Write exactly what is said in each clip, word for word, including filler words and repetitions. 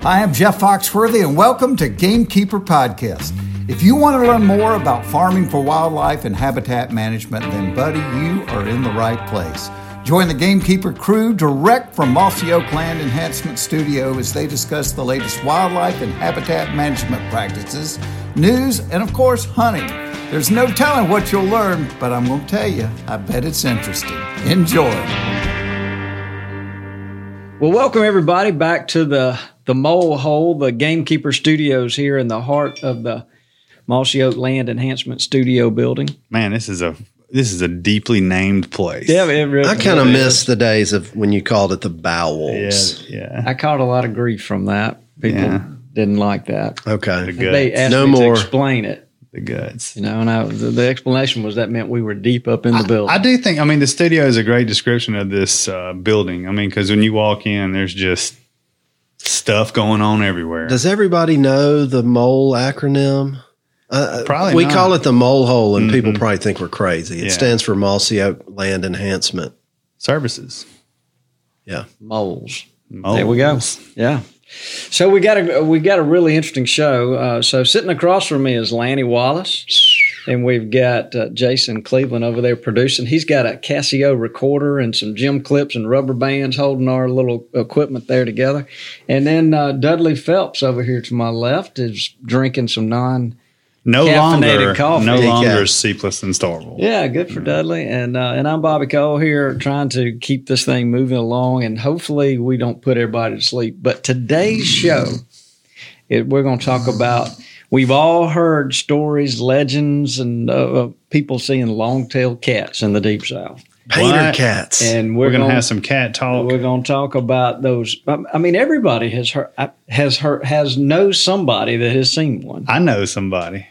Hi, I'm Jeff Foxworthy, and welcome to Gamekeeper Podcast. If you want to learn more about farming for wildlife and habitat management, then, buddy, you are in the right place. Join the Gamekeeper crew direct from Mossy Oak Land Enhancement Studio as they discuss the latest wildlife and habitat management practices, news, and, of course, hunting. There's no telling what you'll learn, but I'm going to tell you, I bet it's interesting. Enjoy. Well, welcome everybody back to the, the Mole Hole, the Gamekeeper Studios here in the heart of the Mossy Oak Land Enhancement Studio building. Man, this is a this is a deeply named place. Yeah, it really, I kind of really miss the days of when you called it the Bowels. Yeah, yeah. I caught a lot of grief from that. People Yeah. didn't like that. Okay. The They guts. asked No me more. to explain it, The guts. you know, and I, the, the explanation was that meant we were deep up in the building. I do think. I mean, the studio is a great description of this uh, building. I mean, because when you walk in, there's just stuff going on everywhere. Does everybody know the MOLE acronym? Uh, Probably we not. call it the Mole Hole, and Mhm. people probably think we're crazy. It Yeah. stands for Mossy Oak Land Enhancement. Services. Yeah. Moles. Moles. There we go. Yeah. So we got a we got a really interesting show. Uh, so sitting across from me is Lanny Wallace, and we've got uh, Jason Cleveland over there producing. He's got a Casio recorder and some gym clips and rubber bands holding our little equipment there together. And then uh, Dudley Phelps over here to my left is drinking some non. No Caffeinated longer, coffee. no Decaf. longer sleepless in Starville. Yeah, good for Dudley. And uh, and I'm Bobby Cole here trying to keep this thing moving along, and hopefully we don't put everybody to sleep. But today's show, it, we're going to talk about, we've all heard stories, legends, and uh, of people seeing long-tailed cats in the Deep South. Painter What? cats. And We're, we're, gonna, going have some cat talk. We're going to talk about those. I mean, everybody has heard, has heard, has knows somebody that has seen one. I know somebody.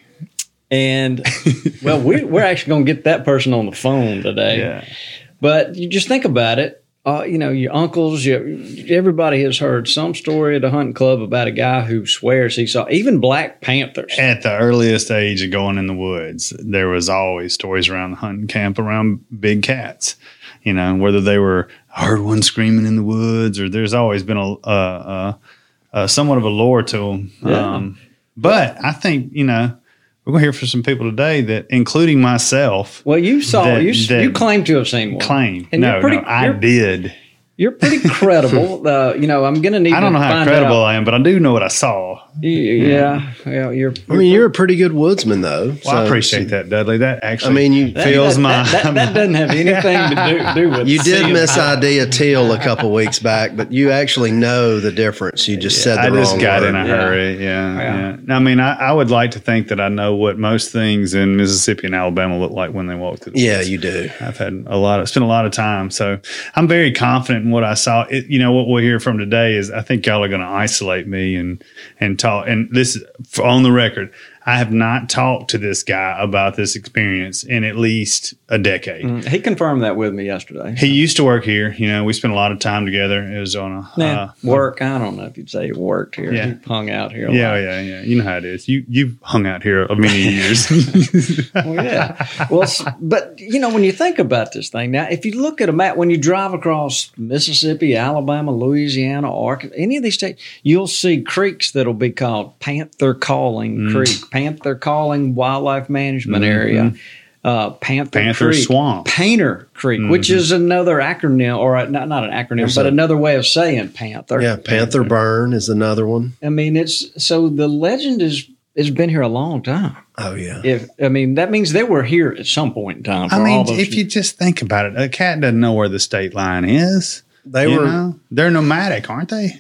And well, we, we're actually going to get that person on the phone today. Yeah. But you just think about it. Uh, you know, your uncles, your, everybody has heard some story at a hunting club about a guy who swears he saw even black panthers. At the earliest age of going in the woods, there was always stories around the hunting camp around big cats. You know, whether they were I heard one screaming in the woods, or there's always been a, a, a, a somewhat of a lore to them. Yeah. Um, but I think, you know, we're going to hear from some people today that, including myself, Well, you saw that- you that you claim to have seen one. claim. And no, you're pretty, no, I you're, did. You're pretty credible. uh, you know, I'm going to need. I don't to know how find credible out. I am, but I do know what I saw. Yeah, yeah, you're. I mean, you're a pretty good woodsman, though. Well, I appreciate that, Dudley. That actually, I mean, you that, feels that, my. that, that, that doesn't have anything to do, do with. You did seeing miss how- I D a teal a couple weeks back, but you actually know the difference. You just said the I wrong just got word. in a Yeah. hurry. Yeah, Yeah. yeah. I mean, I, I would like to think that I know what most things in Mississippi and Alabama look like when they walk through the Yeah, woods. you do. I've had a lot of spent a lot of time, so I'm very confident in what I saw. It, you know, what we'll hear from today is I think y'all are going to isolate me and and talk. And this is on the record. I have not talked to this guy about this experience in at least a decade. Mm, He confirmed that with me yesterday. He used to work here. You know, we spent a lot of time together. It was on a Nah, uh, work. I don't know if you'd say he worked here. Yeah. He hung out here. A yeah, lot. yeah, yeah. You know how it is. You you've hung out here many years. Well, yeah. Well, s- but you know, when you think about this thing now, if you look at a map, when you drive across Mississippi, Alabama, Louisiana, Arkansas, any of these states, you'll see creeks that'll be called Panther Calling Mm. Creek, Panther Calling Wildlife Management Area, uh, Panther, Panther Creek, Swamp. Painter Creek, which is another acronym, or a, not not an acronym, There's but a- another way of saying Panther. Yeah, Panther Burn is another one. I mean, it's so the legend is has been here a long time. Oh, yeah. If I mean, that means they were here at some point in time. For I all mean, those if you just think about it, a cat doesn't know where the state line is. They You were, know? They're nomadic, aren't they?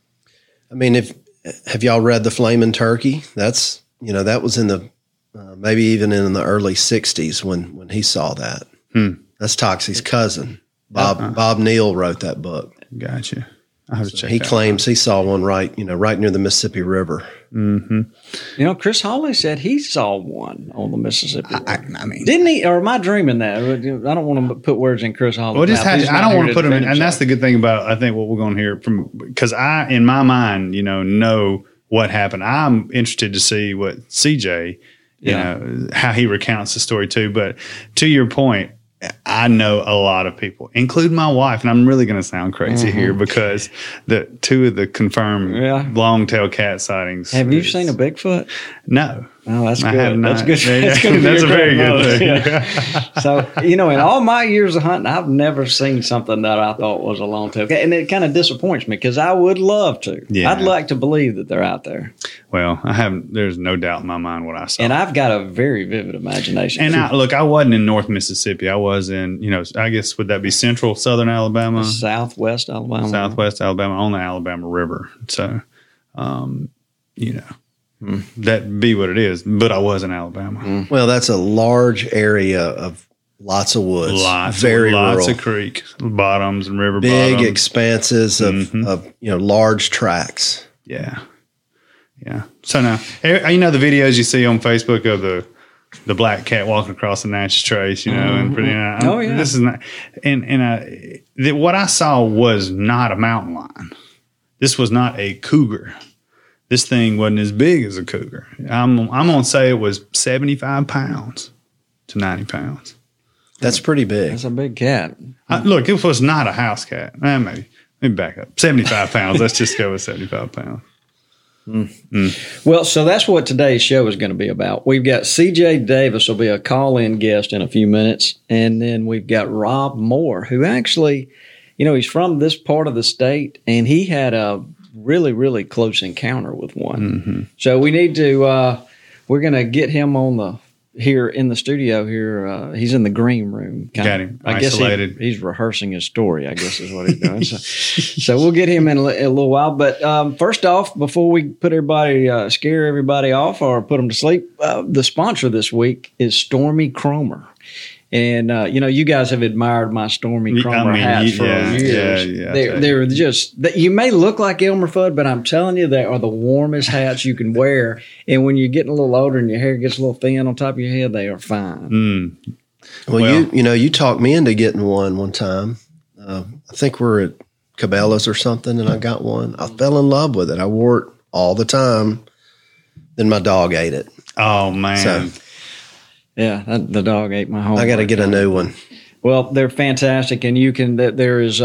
I mean, if have y'all read The Flaming Turkey? That's, you know, that was in the, uh, maybe even in the early sixties when, when he saw that. Hmm. That's Toxie's cousin. Bob, Bob Neal wrote that book. Gotcha. I have to check. He that claims he saw one right, you know, right near the Mississippi River. Mm-hmm. You know, Chris Hawley said he saw one on the Mississippi River. I, I mean, Didn't he? Or am I dreaming that? I don't want to put words in Chris Hawley's well, just mouth. had, He's I not don't here want to put them in, defend and that's the himself. good thing about I think what we're going to hear from because I, in my mind, you know, know what happened. I'm interested to see what C J, you Yeah. know, how he recounts the story too. But to your point, I know a lot of people, including my wife, and I'm really going to sound crazy mm-hmm. here because the two of the confirmed yeah. long-tail cat sightings. Have you seen a Bigfoot? No. Oh, that's I good. have not. That's good. Yeah, that's yeah. that's a very good thing. Yeah. So, you know, in all my years of hunting, I've never seen something that I thought was a long-tail cat. And it kind of disappoints me because I would love to. Yeah. I'd like to believe that they're out there. Well, I have. There's no doubt in my mind what I saw. And I've got a very vivid imagination. And I, look, I wasn't in North Mississippi. I was in, you know, I guess, would that be central, southern Alabama? Southwest Alabama. Southwest Alabama on the Alabama River. So, um, you know. Mm. That be what it is, but I was in Alabama. Mm. Well, that's a large area of lots of woods, lots, very lots rural. of creek bottoms and river big bottoms. expanses of, mm-hmm. of you know large tracts. Yeah, yeah. So now you know the videos you see on Facebook of the the black cat walking across the Natchez Trace, you know, mm-hmm. and pretty. You know, oh yeah, this is not. And and I, the, what I saw was not a mountain lion. This was not a cougar. This thing wasn't as big as a cougar. I'm I'm gonna say it was seventy-five pounds to ninety pounds. That's pretty big. That's a big cat. I, look, it was not a house cat. Eh, maybe maybe back up. seventy-five pounds. Let's just go with seventy-five pounds. Mm. Mm. Well, so that's what today's show is going to be about. We've got C J Davis will be a call-in guest in a few minutes, and then we've got Rob Moore, who actually, you know, he's from this part of the state, and he had a really, really close encounter with one. Mm-hmm. So we need to, uh, we're going to get him on the, here in the studio here. Uh, he's in the green room. Got him I isolated. guess he, he's rehearsing his story, I guess is what he's doing. So, so we'll get him in a, a little while. But um, first off, before we put everybody, uh, scare everybody off or put them to sleep, uh, the sponsor this week is Stormy Kromer. And, uh, you know, you guys have admired my Stormy Kromer I mean, hats for yeah, years. Yeah, yeah, they're they're just, you may look like Elmer Fudd, but I'm telling you, they are the warmest hats you can wear. And when you're getting a little older and your hair gets a little thin on top of your head, they are fine. Mm. Well, well, you you know, you talked me into getting one one time. Uh, I think we're at Cabela's or something, and I got one. I fell in love with it. I wore it all the time. Then my dog ate it. Oh, man. So, yeah, that, the dog ate my home. I got to get a new one. Well, they're fantastic, and you can. There is a,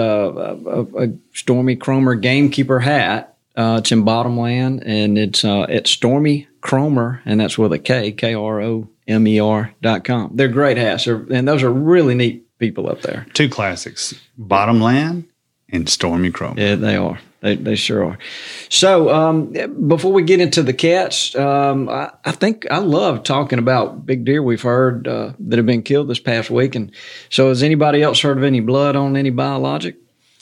a, a Stormy Kromer Gamekeeper hat. Uh, it's in Bottomland, and it's uh, at Stormy Kromer, and that's with a K, K R O M E R dot com. They're great hats, they're, and those are really neat people up there. Two classics, Bottomland and Stormy Kromer. Yeah, they are. They, they sure are. So um, before we get into the cats, um, I, I think I love talking about big deer we've heard uh, that have been killed this past week. And so has anybody else heard of any blood on any biologic?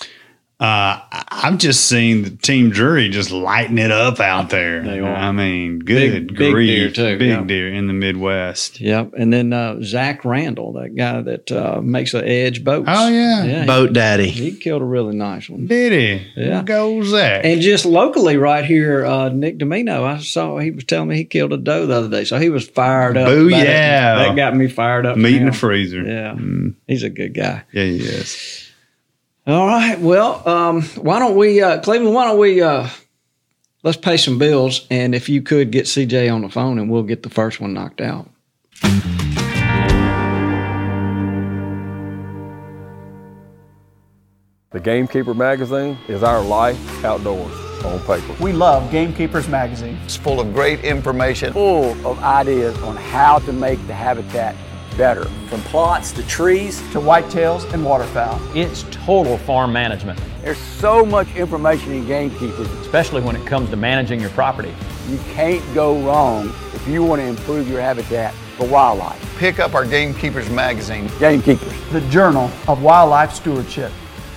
Uh, I've just seen the Team Drury just lighting it up out there. They are. I mean, good big, grief. Big deer, too. Big Yep. deer in the Midwest. Yep. And then uh, Zach Randall, that guy that uh, makes the Edge boats. Oh, yeah. yeah Boat daddy. He, he killed a really nice one. Did he? Yeah. Go Zach. And just locally right here, uh, Nick Domino, I saw he was telling me he killed a doe the other day. So he was fired up. Boo, about it. yeah. That got me fired up. Meat in now. the freezer. Yeah. Mm. He's a good guy. Yeah, he is. All right. Well, um, why don't we, uh, Cleveland, why don't we, uh, let's pay some bills. And if you could get C J on the phone and we'll get the first one knocked out. The Gamekeeper magazine is our life outdoors on paper. We love Gamekeepers magazine. It's full of great information. Full of ideas on how to make the habitat better. From plots to trees to whitetails and waterfowl. It's total farm management. There's so much information in Gamekeepers. Especially when it comes to managing your property. You can't go wrong if you want to improve your habitat for wildlife. Pick up our Gamekeepers magazine. Gamekeepers, the Journal of Wildlife Stewardship.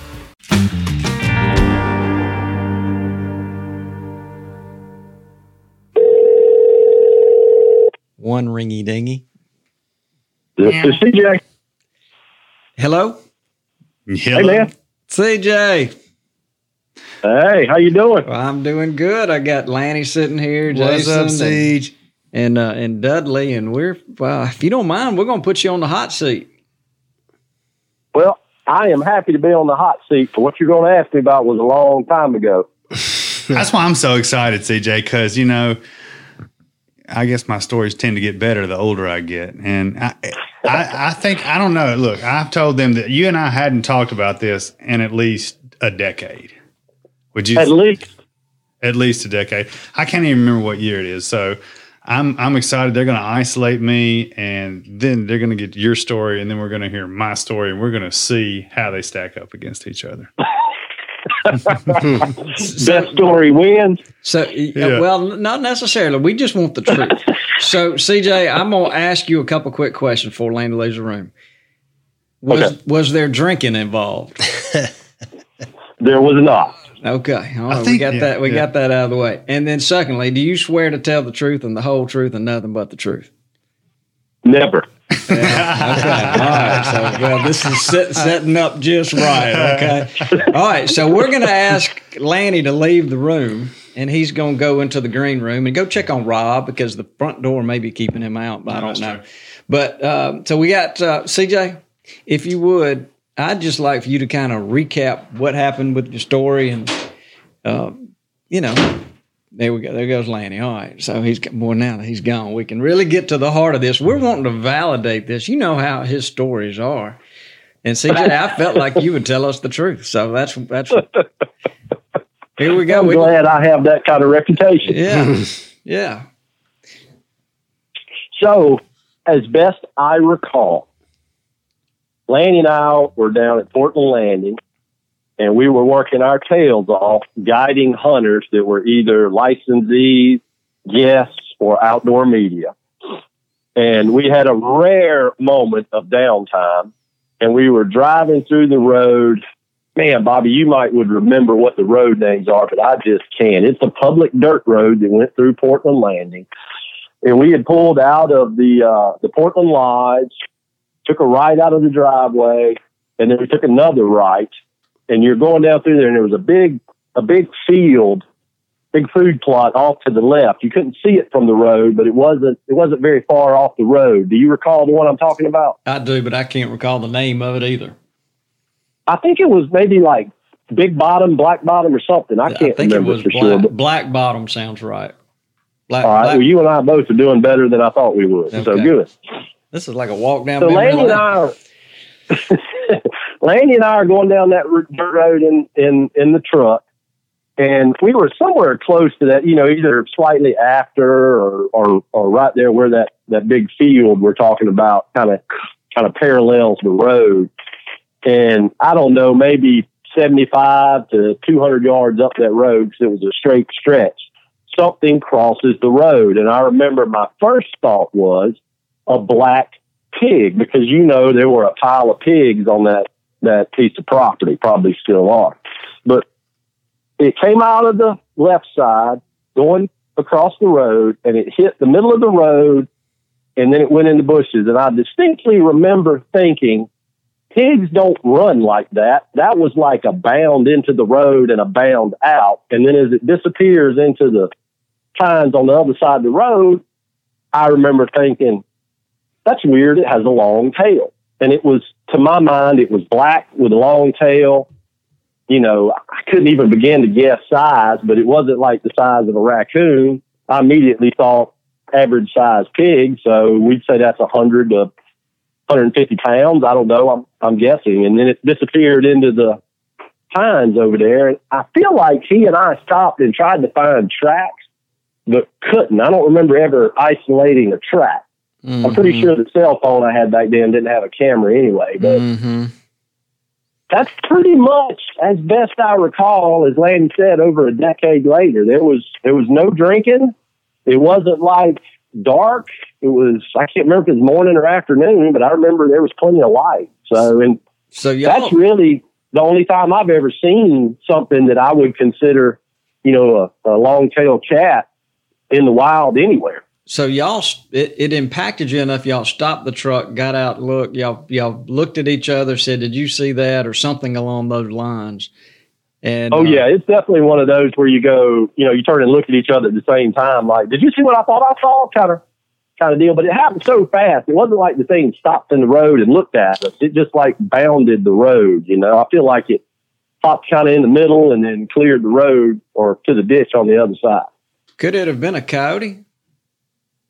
One ringy dingy. This is C J. Hello? Hello. Hey, man. C J. Hey, how you doing? Well, I'm doing good. I got Lanny sitting here, What's Jason, up, Siege? and and, uh, and Dudley, and we're well. If you don't mind, we're going to put you on the hot seat. Well, I am happy to be on the hot seat. For what you're going to ask me about was a long time ago. That's why I'm so excited, C J, because, you know, I guess my stories tend to get better the older I get. And I, I, I think, I don't know. Look, I've told them that you and I hadn't talked about this in at least a decade. Would you? At least. At least a decade. I can't even remember what year it is. So I'm I'm excited. They're going to isolate me, and then they're going to get your story, and then we're going to hear my story, and we're going to see how they stack up against each other. Best story wins. So, yeah. Well, not necessarily. We just want the truth. So, C J, I'm going to ask you a couple quick questions before Lanny leaves the room. Was okay. was there drinking involved? There was not. Okay, all right, think, we got yeah, that. We yeah. got that out of the way. And then, secondly, do you swear to tell the truth and the whole truth and nothing but the truth? Never. Yeah, okay. All right. So, well, this is set, setting up just right. Okay. All right. So we're going to ask Lanny to leave the room, and he's going to go into the green room and go check on Rob because the front door may be keeping him out. But no, I don't know. True. But um, so we got uh, C J. If you would, I'd just like for you to kind of recap what happened with your story, and uh, you know. There we go. There goes Lanny. All right. So he's more now that he's gone. We can really get to the heart of this. We're wanting to validate this. You know how his stories are. And C J, I felt like you would tell us the truth. So that's that's. Here we go. I'm we, glad I have that kind of reputation. Yeah. Yeah. So, as best I recall, Lanny and I were down at Portland Landing. And we were working our tails off guiding hunters that were either licensees, guests, or outdoor media. And we had a rare moment of downtime. And we were driving through the road. Man, Bobby, you might would remember what the road names are, but I just can't. It's a public dirt road that went through Portland Landing. And we had pulled out of the uh, the Portland Lodge, took a right out of the driveway, and then we took another right. And you're going down through there, and there was a big, a big field, big food plot off to the left. You couldn't see it from the road, but it wasn't, it wasn't very far off the road. Do you recall the one I'm talking about? I do, but I can't recall the name of it either. I think it was maybe like Big Bottom, Black Bottom, or something. I can't I think remember it was for black, sure. But, Black Bottom sounds right. Black, all right. black, well, you and I both are doing better than I thought we would. Okay. So good. This is like a walk down. So memory Lanny and I are. Lanny and I are going down that dirt road in, in, in the truck, and we were somewhere close to that, you know, either slightly after or, or, or right there where that, that big field we're talking about kind of, kind of parallels the road. And I don't know, maybe seventy-five to two hundred yards up that road, because it was a straight stretch, something crosses the road. And I remember my first thought was a black pig, because, you know, there were a pile of pigs on that, that piece of property, probably still are. But it came out of the left side, going across the road, and it hit the middle of the road, and then it went in the bushes. And I distinctly remember thinking, pigs don't run like that. That was like a bound into the road and a bound out. And then as it disappears into the pines on the other side of the road, I remember thinking, that's weird. It has a long tail. And it was, to my mind, it was black with a long tail. You know, I couldn't even begin to guess size, but it wasn't like the size of a raccoon. I immediately thought average size pig. So we'd say that's one hundred to one hundred fifty pounds. I don't know. I'm, I'm guessing. And then it disappeared into the pines over there. And I feel like he and I stopped and tried to find tracks, but couldn't. I don't remember ever isolating a track. Mm-hmm. I'm pretty sure the cell phone I had back then didn't have a camera anyway, but mm-hmm. That's pretty much, as best I recall, as Lanny said, over a decade later. There was there was no drinking. It wasn't like dark. It was, I can't remember if it was morning or afternoon, but I remember there was plenty of light. So, and so y'all, that's really the only time I've ever seen something that I would consider, you know, a, a long-tailed cat in the wild anywhere. So y'all, it, it impacted you enough. Y'all stopped the truck, got out, looked. Y'all, y'all looked at each other, said, "Did you see that?" or something along those lines. And oh uh, yeah, it's definitely one of those where you go, you know, you turn and look at each other at the same time, like, "Did you see what I thought I saw?" Kind of, kind of deal. But it happened so fast. It wasn't like the thing stopped in the road and looked at us. It just like bounded the road. You know, I feel like it popped kind of in the middle and then cleared the road or to the ditch on the other side. Could it have been a coyote?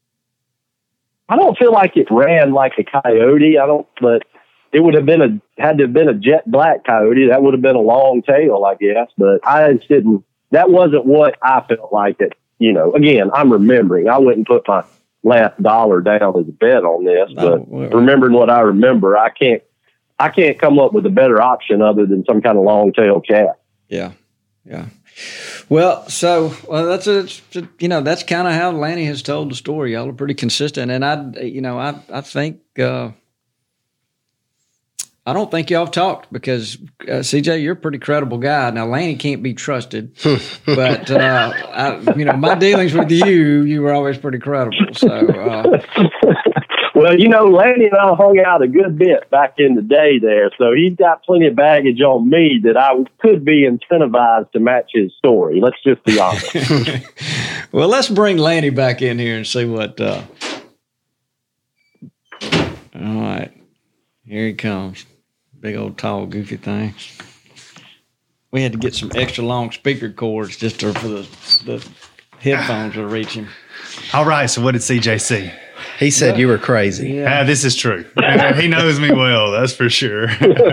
I don't feel like it ran like a coyote. I don't, but it would have been a, had to have been a jet black coyote. That would have been a long tail, I guess. But I just didn't, that wasn't what I felt like it. You know, again, I'm remembering. I wouldn't put my last dollar down as a bet on this, but oh, remembering what I remember, I can't, I can't come up with a better option other than some kind of long tail cat. Yeah. Yeah. Well, so well, that's a, you know, that's kind of how Lanny has told the story. Y'all are pretty consistent. And I, you know, I, I think, uh, I don't think y'all have talked because uh, C J, you're a pretty credible guy. Now, Lanny can't be trusted, but uh, I, you know, my dealings with you, you were always pretty credible. So, uh, well, you know, Lanny and I hung out a good bit back in the day there, so he's got plenty of baggage on me that I could be incentivized to match his story. Let's just be honest. Well, let's bring Lanny back in here and see what. Uh... All right, here he comes. Big old tall goofy thing. We had to get some extra long speaker cords just to, for the, the headphones to reach him. All right, so what did C J see? He said yeah. you were crazy. Yeah, uh, this is true. Uh, he knows me well, that's for sure.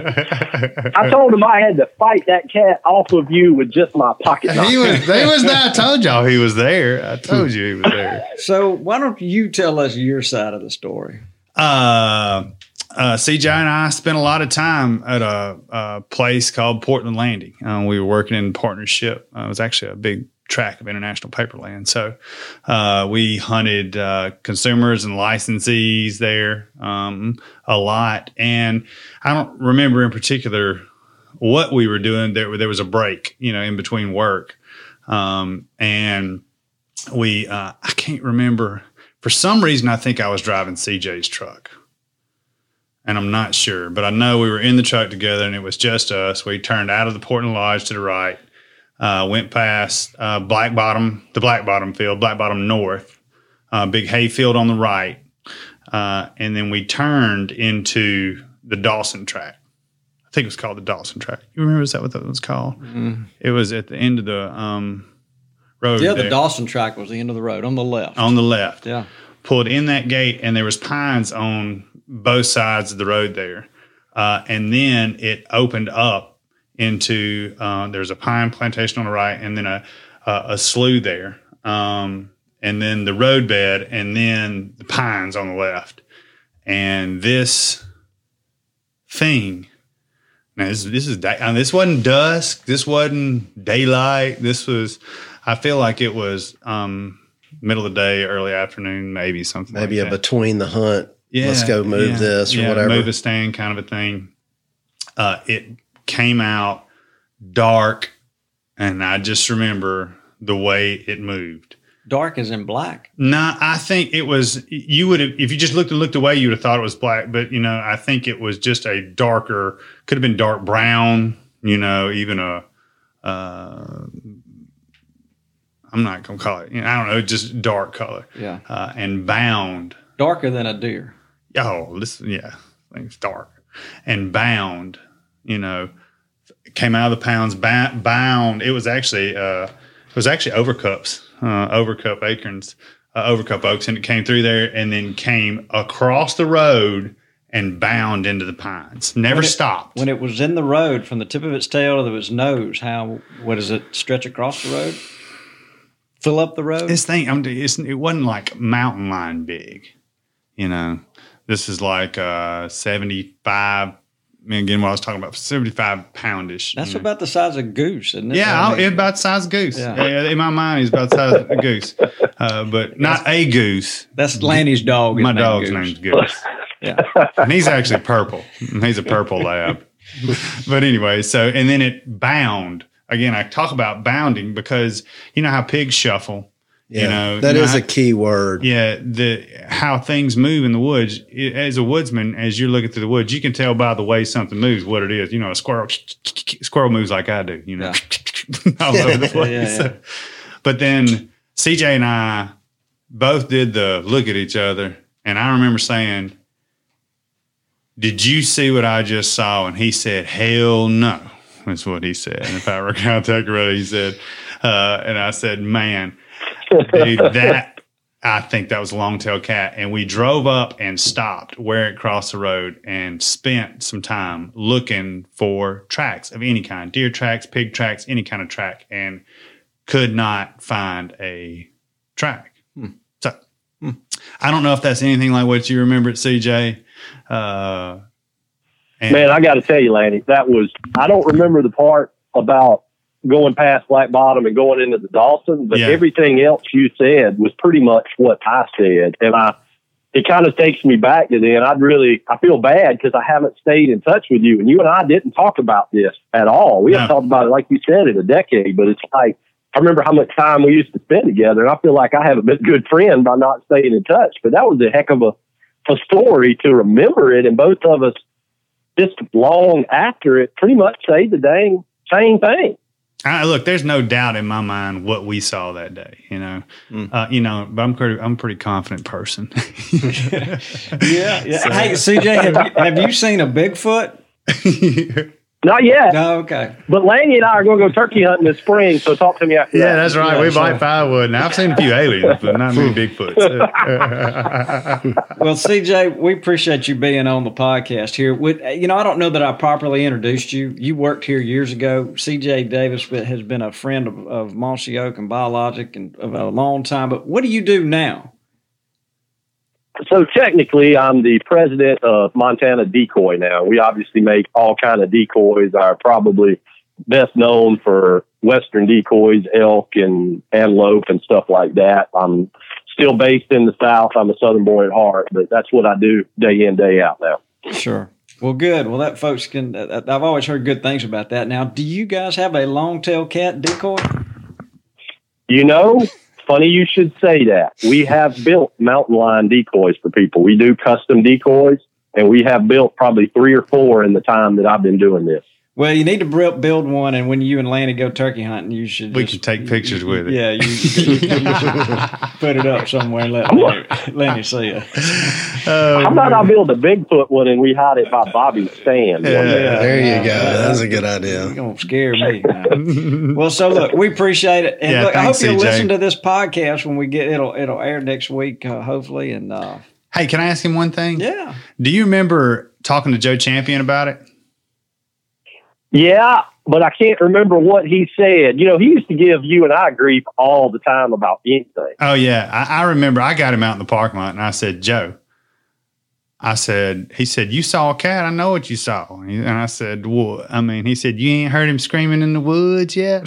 I told him I had to fight that cat off of you with just my pocket knife. He was, he was there. I told y'all he was there. I told you he was there. So why don't you tell us your side of the story? Uh, uh, C J and I spent a lot of time at a, a place called Portland Landing. Um, we were working in partnership. Uh, it was actually a big tract of international paperland. So uh, we hunted uh, consumers and licensees there um, a lot. And I don't remember in particular what we were doing. There, there was a break, you know, in between work. Um, and we, uh, I can't remember. For some reason, I think I was driving C J's truck. And I'm not sure. But I know we were in the truck together, and it was just us. We turned out of the Portland Lodge to the right. Uh, went past uh, Black Bottom, the Black Bottom field, Black Bottom North, uh, big hay field on the right. Uh, and then we turned into the Dawson track. I think it was called the Dawson track. You remember, is that what that was called? Mm-hmm. It was at the end of the um, road. Yeah, there. The Dawson track was the end of the road on the left. On the left. Yeah. Pulled in that gate, and there was pines on both sides of the road there. Uh, and then it opened up into uh, there's a pine plantation on the right, and then a a, a slough there, um, and then the roadbed, and then the pines on the left. And this thing, now this this is day, uh, this wasn't dusk, this wasn't daylight. This was, I feel like it was um, middle of the day, early afternoon, maybe something. Maybe like a that. between the hunt. Yeah, let's go move yeah, this or yeah, whatever. Move a stand kind of a thing. Uh, it came out dark, and I just remember the way it moved. Dark as in black? No, nah, I think it was, you would have, if you just looked and looked away, you would have thought it was black. But, you know, I think it was just a darker, could have been dark brown, you know, even a, uh, I'm not going to call it, you know, I don't know, just dark color. Yeah. Uh, and bound. Darker than a deer. Oh, this, yeah, thing's dark. And bound, you know, came out of the pounds, bound. It was actually, uh, it was actually overcups, uh, overcup acorns, uh, overcup oaks, and it came through there and then came across the road and bound into the pines. Never when it, stopped. When it was in the road, from the tip of its tail to its nose, how, what does it stretch across the road? Fill up the road? This thing, I'm, it's, it wasn't like mountain lion big, you know. This is like uh, seventy-five. I mean, again, what I was talking about, seventy-five poundish. That's you know. about the size of goose, isn't it? Yeah, I mean, it's about the size of goose. Yeah. Yeah, in my mind, he's about the size of a goose, uh, but not a goose. That's Lanny's dog. My dog's name's Goose. Yeah, and he's actually purple. He's a purple lab. But anyway, so and then it bound again. I talk about bounding because you know how pigs shuffle. Yeah, you know that you know is how, a key word. Yeah, the how things move in the woods. It, as a woodsman, as you're looking through the woods, you can tell by the way something moves what it is. You know, a squirrel squirrel moves like I do. You know, yeah. all over the place. Yeah, yeah. But then C J and I both did the look at each other, and I remember saying, "Did you see what I just saw?" And he said, "Hell no." That's what he said. And if I were contact right, he said, uh, and I said, "Man." Dude, that I think that was a long-tailed cat. And we drove up and stopped where it crossed the road and spent some time looking for tracks of any kind, deer tracks, pig tracks, any kind of track, and could not find a track. Hmm. So hmm. I don't know if that's anything like what you remember at C J. Uh, and Man, I got to tell you, Lanny, that was, I don't remember the part about going past Black Bottom and going into the Dawson, but yeah. everything else you said was pretty much what I said. And I, it kind of takes me back to then. I'd really, I feel bad because I haven't stayed in touch with you, and you and I didn't talk about this at all. We no. haven't talked about it, like you said, in a decade, but it's like, I remember how much time we used to spend together, and I feel like I haven't been a good friend by not staying in touch, but that was a heck of a, a story to remember it. And both of us, just long after it, pretty much say the dang same thing. I, look, there's no doubt in my mind what we saw that day, you know, mm. uh, you know, but I'm pretty, I'm a pretty confident person. yeah. yeah. So. Hey, C J, have you, have you seen a Bigfoot? Not yet. No, okay. But Lanny and I are going to go turkey hunting this spring, so talk to me after yeah, that. That's right. Yeah, we bite firewood. Now, I've seen a few aliens, but not many Bigfoots. Well, C J, we appreciate you being on the podcast here. With, you know, I don't know that I properly introduced you. You worked here years ago. C J Davis has been a friend of, of Mossy Oak and Biologic and of a long time. But what do you do now? So technically, I'm the president of Montana Decoy now. We obviously make all kind of decoys. Are probably best known for Western decoys, elk and antelope and stuff like that. I'm still based in the South. I'm a Southern boy at heart, but that's what I do day in, day out now. Sure. Well, good. Well, that folks can. Uh, I've always heard good things about that. Now, do you guys have a long-tailed cat decoy? You know. Funny you should say that. We have built mountain lion decoys for people. We do custom decoys, and we have built probably three or four in the time that I've been doing this. Well, you need to build one, and when you and Lanny go turkey hunting, you should. We just, can take pictures with it. Yeah, you, you, you put it up somewhere and let Lanny, Lanny see it. Oh, How about I build a Bigfoot one and we hide it by Bobby's stand? Yeah, yeah, there you go. That's a good idea. You're going to scare me. Well, so look, we appreciate it, and yeah, look, thanks, I hope you'll C J. listen to this podcast when we get it'll it'll air next week, uh, hopefully. And uh, hey, can I ask him one thing? Yeah. Do you remember talking to Joe Champion about it? Yeah, but I can't remember what he said. You know, he used to give you and I grief all the time about anything. Oh, yeah. I, I remember I got him out in the parking lot, and I said, Joe, I said, he said, you saw a cat? I know what you saw. And I said, well, I mean, he said, you ain't heard him screaming in the woods yet?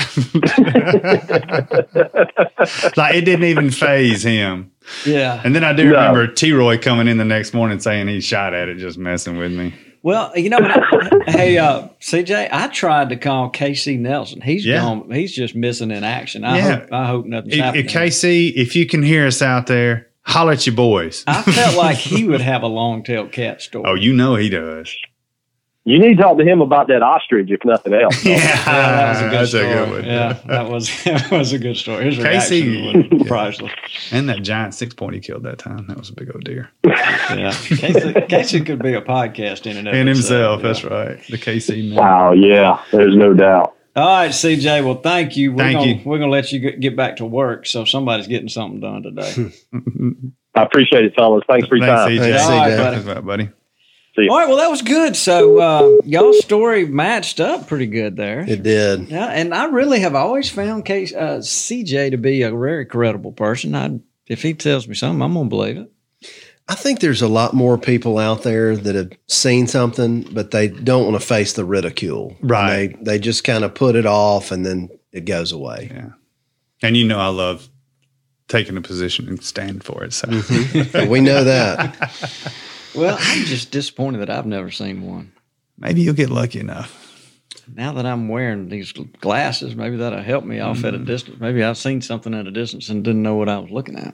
Like, it didn't even faze him. Yeah. And then I do No. remember T-Roy coming in the next morning saying he shot at it, just messing with me. Well, you know, hey, uh, C J, I tried to call K C Nelson. He's Yeah. gone. He's just missing in action. I Yeah. hope. I hope nothing's If, happening. if K C, if you can hear us out there, holler at your boys. I felt like he would have a long-tailed cat story. Oh, you know he does. You need to talk to him about that ostrich, if nothing else. Yeah, that was a good that's story. a good one. Yeah, that was that was a good story. His K C, reaction was priceless. And that giant six point he killed that time. That was a big old deer. Yeah, K C, K C could be a podcast in and of And itself, himself, yeah. that's right. The K C man. Wow, yeah, there's no doubt. All right, C J. Well, thank you. We're Thank gonna, you. We're gonna let you get- get back to work. So somebody's getting something done today. I appreciate it, fellas. Thanks for your Thanks, time. C J. Thanks, All right, C J. buddy. That's right, buddy. See ya. All right, well, that was good. So uh, y'all's story matched up pretty good there. It did. Yeah, and I really have always found Case, uh, C J to be a very credible person. I, if he tells me something, I'm gonna believe it. I think there's a lot more people out there that have seen something, but they don't want to face the ridicule. Right. And they they just kind of put it off, and then it goes away. Yeah. And you know I love taking a position and standing for it. So Mm-hmm. We know that. Well, I'm just disappointed that I've never seen one. maybe you'll get lucky enough. Now that I'm wearing these glasses, maybe that'll help me off at a distance. Maybe I've seen something at a distance and didn't know what I was looking at.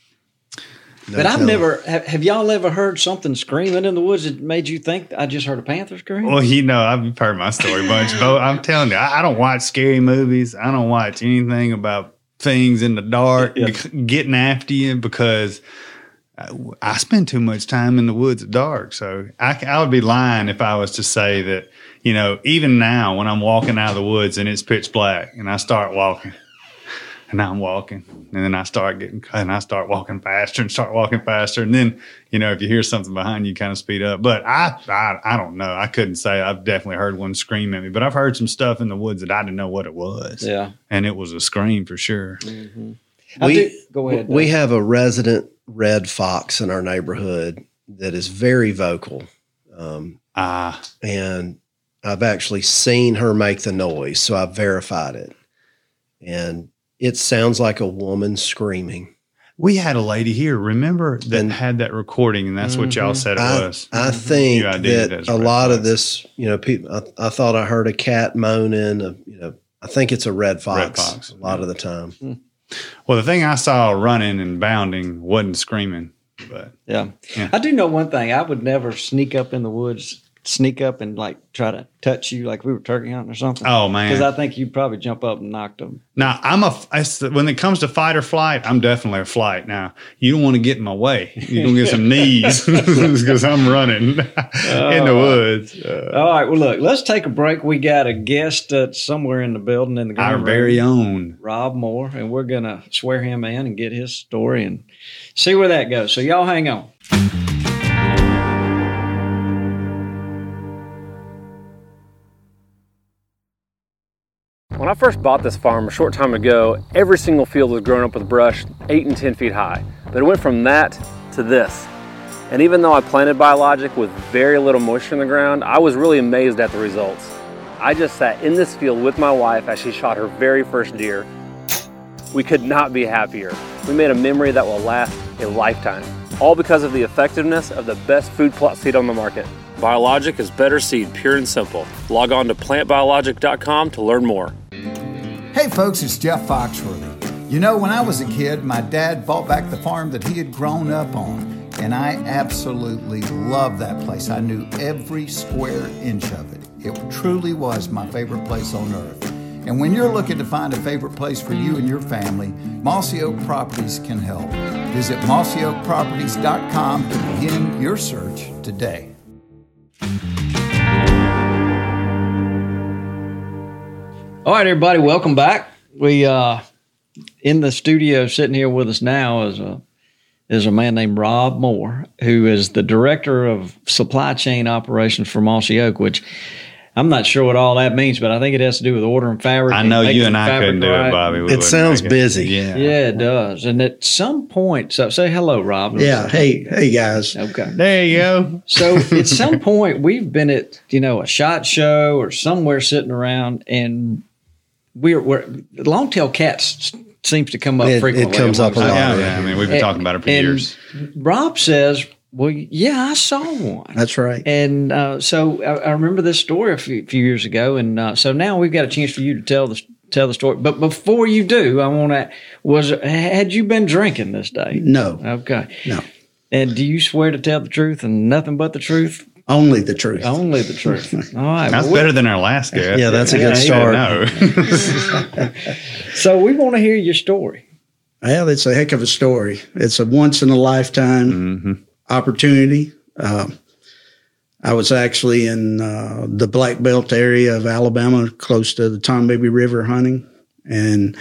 No but I've telling. never, have, have y'all ever heard something screaming in the woods that made you think I just heard a panther scream? Well, you know, I've heard my story a bunch, but I'm telling you, I, I don't watch scary movies. I don't watch anything about things in the dark Yeah. getting after you because I, I spend too much time in the woods at dark. So I, I would be lying if I was to say that, you know, even now when I'm walking out of the woods and it's pitch black and I start walking, And I'm walking, and then I start getting, and I start walking faster and start walking faster. And then, you know, if you hear something behind you, you kind of speed up. But I, I, I don't know. I couldn't say. I've definitely heard one scream at me, but I've heard some stuff in the woods that I didn't know what it was. Yeah. And it was a scream for sure. Mm-hmm. We, do, go ahead. We Doug. have a resident red fox in our neighborhood that is very vocal. Um, Ah. and I've actually seen her make the noise, so I've verified it. And it sounds like a woman screaming. We had a lady here, remember, that And- had that recording, and that's what y'all said it I, was. I think You identified it that as a red lot of fox. this, you know, people. I, I thought I heard a cat moaning. Uh, you know, I think it's a red fox, Red fox, a lot of the time. Well, the thing I saw running and bounding wasn't screaming, but Yeah. Yeah. I do know one thing. I would never sneak up in the woods, sneak up and like try to touch you like we were turkey hunting or something. Oh, man. Because I think you'd probably jump up and knock them. now I'm a. I, when it comes to fight or flight, I'm definitely a flight. Now you don't want to get in my way. You're gonna get some knees because I'm running in the woods. Uh, All right. Well, look, let's take a break. We got a guest uh, somewhere in the building in the green our room, very own. Rob Moore, and we're going to swear him in and get his story and see where that goes. So y'all hang on. When I first bought this farm a short time ago, every single field was grown up with brush eight and ten feet high. But it went from that to this. And even though I planted biologic with very little moisture in the ground, I was really amazed at the results. I just sat in this field with my wife as she shot her very first deer. We could not be happier. We made a memory that will last a lifetime, all because of the effectiveness of the best food plot seed on the market. Biologic is better seed, pure and simple. Log on to plant biologic dot com to learn more. Hey folks, it's Jeff Foxworthy. You know, when I was a kid, my dad bought back the farm that he had grown up on, and I absolutely loved that place. I knew every square inch of it. It truly was my favorite place on earth. And when you're looking to find a favorite place for you and your family, Mossy Oak Properties can help. Visit mossy oak properties dot com to begin your search today. All right, everybody, welcome back. We uh, in the studio sitting here with us now is a is a man named Rob Moore, who is the director of supply chain operations for Mossy Oak, which I'm not sure what all that means, but I think it has to do with ordering fabric. I know and you making and I fabric couldn't do right. it, Bobby. We It wouldn't sounds make it. busy. Yeah. Yeah, it does. And at some point, so say hello, Rob. Yeah. Hey, hey guys. Okay. There you go. So at some point, we've been at, you know, a SHOT Show or somewhere sitting around, and we're, we're long-tailed cats seems to come up It- it frequently. comes up a lot. Yeah, yeah. I mean, we've been And- talking about it for and years. Rob says, well, yeah, I saw one. That's right. And uh, so I, I remember this story a few, few years ago, and uh, so now we've got a chance for you to tell the tell the story. But before you do, I want to was had you been drinking this day? No, Okay. no. And do you swear to tell the truth and nothing but the truth? Only the truth. Only the truth. All right. That's well, we- better than our last guest. Yeah, that's a good Yeah, start. no. So we want to hear your story. Well, it's a heck of a story. It's a once in a lifetime Mm-hmm. opportunity. Uh, I was actually in uh, the Black Belt area of Alabama, close to the Tombigbee River hunting, and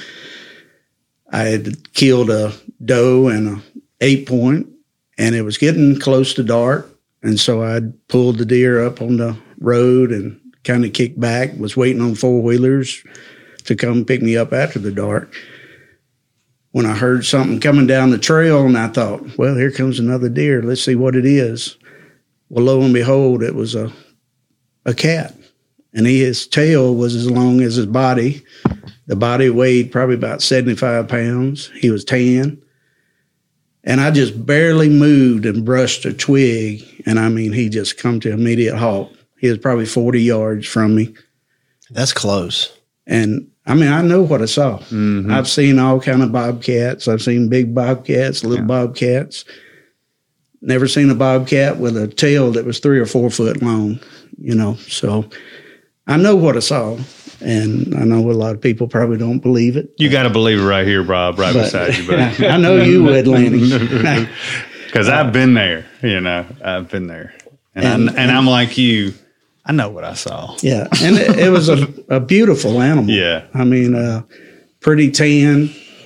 I had killed a doe and a eight point, and it was getting close to dark, and so I pulled the deer up on the road and kind of kicked back. Was waiting on four wheelers to come pick me up after the dark, when I heard something coming down the trail, and I thought, well, here comes another deer. Let's see what it is. Well, lo and behold, it was a a cat, and he, his tail was as long as his body. The body weighed probably about seventy-five pounds. He was tan, and I just barely moved and brushed a twig, and I mean, he just come to immediate halt. He was probably forty yards from me. That's close. And I mean, I know what I saw. Mm-hmm. I've seen all kind of bobcats. I've seen big bobcats, little Yeah. bobcats. Never seen a bobcat with a tail that was three or four foot long, you know. So I know what I saw, and I know a lot of people probably don't believe it. You got to believe it right here, Rob, right But- beside you, buddy. I know you would, Lanny. Because I've been there, you know, I've been there. And, And- I'm, and I'm like you, I know what I saw. Yeah, and it, it was a, a beautiful animal. Yeah. I mean, uh, pretty tan,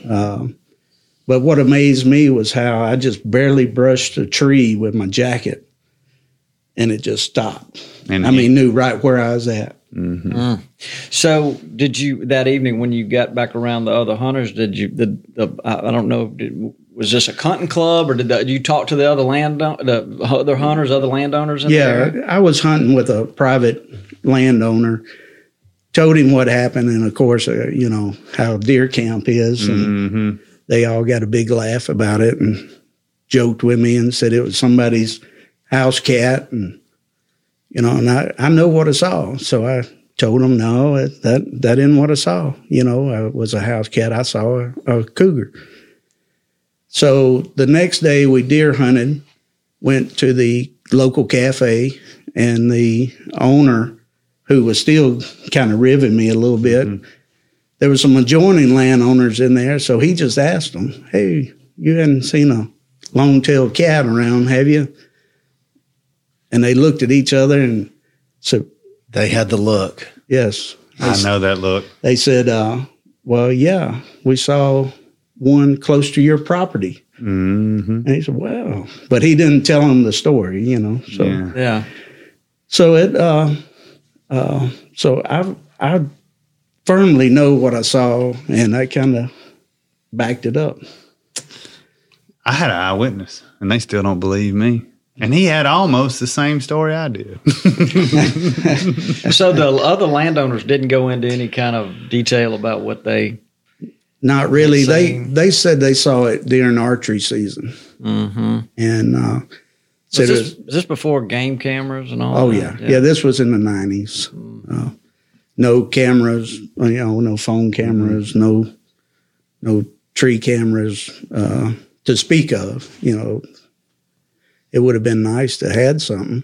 Um, but what amazed me was how I just barely brushed a tree with my jacket, and it just stopped. And I mean, knew right where I was at. Mm-hmm. Mm. So, did you that evening when you got back around the other hunters? Did you the, the I don't know? Did, was this a hunting club, or did, the, did you talk to the other land the other hunters, other landowners? In yeah, there? I was hunting with a private landowner. Told him what happened, and of course, uh, you know how deer camp is, and Mm-hmm. they all got a big laugh about it and joked with me and said it was somebody's house cat, and you know, and I, I know what I saw, so I told them no, it, that that isn't what I saw. You know, I was a house cat. I saw a, a cougar. So the next day we deer hunted, went to the local cafe, and the owner, who was still kind of ribbing me a little bit, mm-hmm. there was some adjoining landowners in there, so he just asked them, "Hey, you hadn't seen a long-tailed cat around, have you?" And they looked at each other and said, they had the look. Yes. I know that look. They said, uh, well, yeah, we saw one close to your property. Mm-hmm. And he said, well, but he didn't tell them the story, you know. So, yeah. yeah. So it, uh, uh, so I, I firmly know what I saw, and I kind of backed it up. I had an eyewitness, and they still don't believe me. And he had almost the same story I did. So the other landowners didn't go into any kind of detail about what they... Not really. They they said they saw it during archery season. Mm-hmm. And uh, said was this, it was, was this before game cameras and all Oh, that? yeah. yeah. Yeah, this was in the nineties. Mm-hmm. Uh, no cameras, you know, no phone cameras, mm-hmm. no no tree cameras uh, to speak of, you know. It would have been nice to have had something,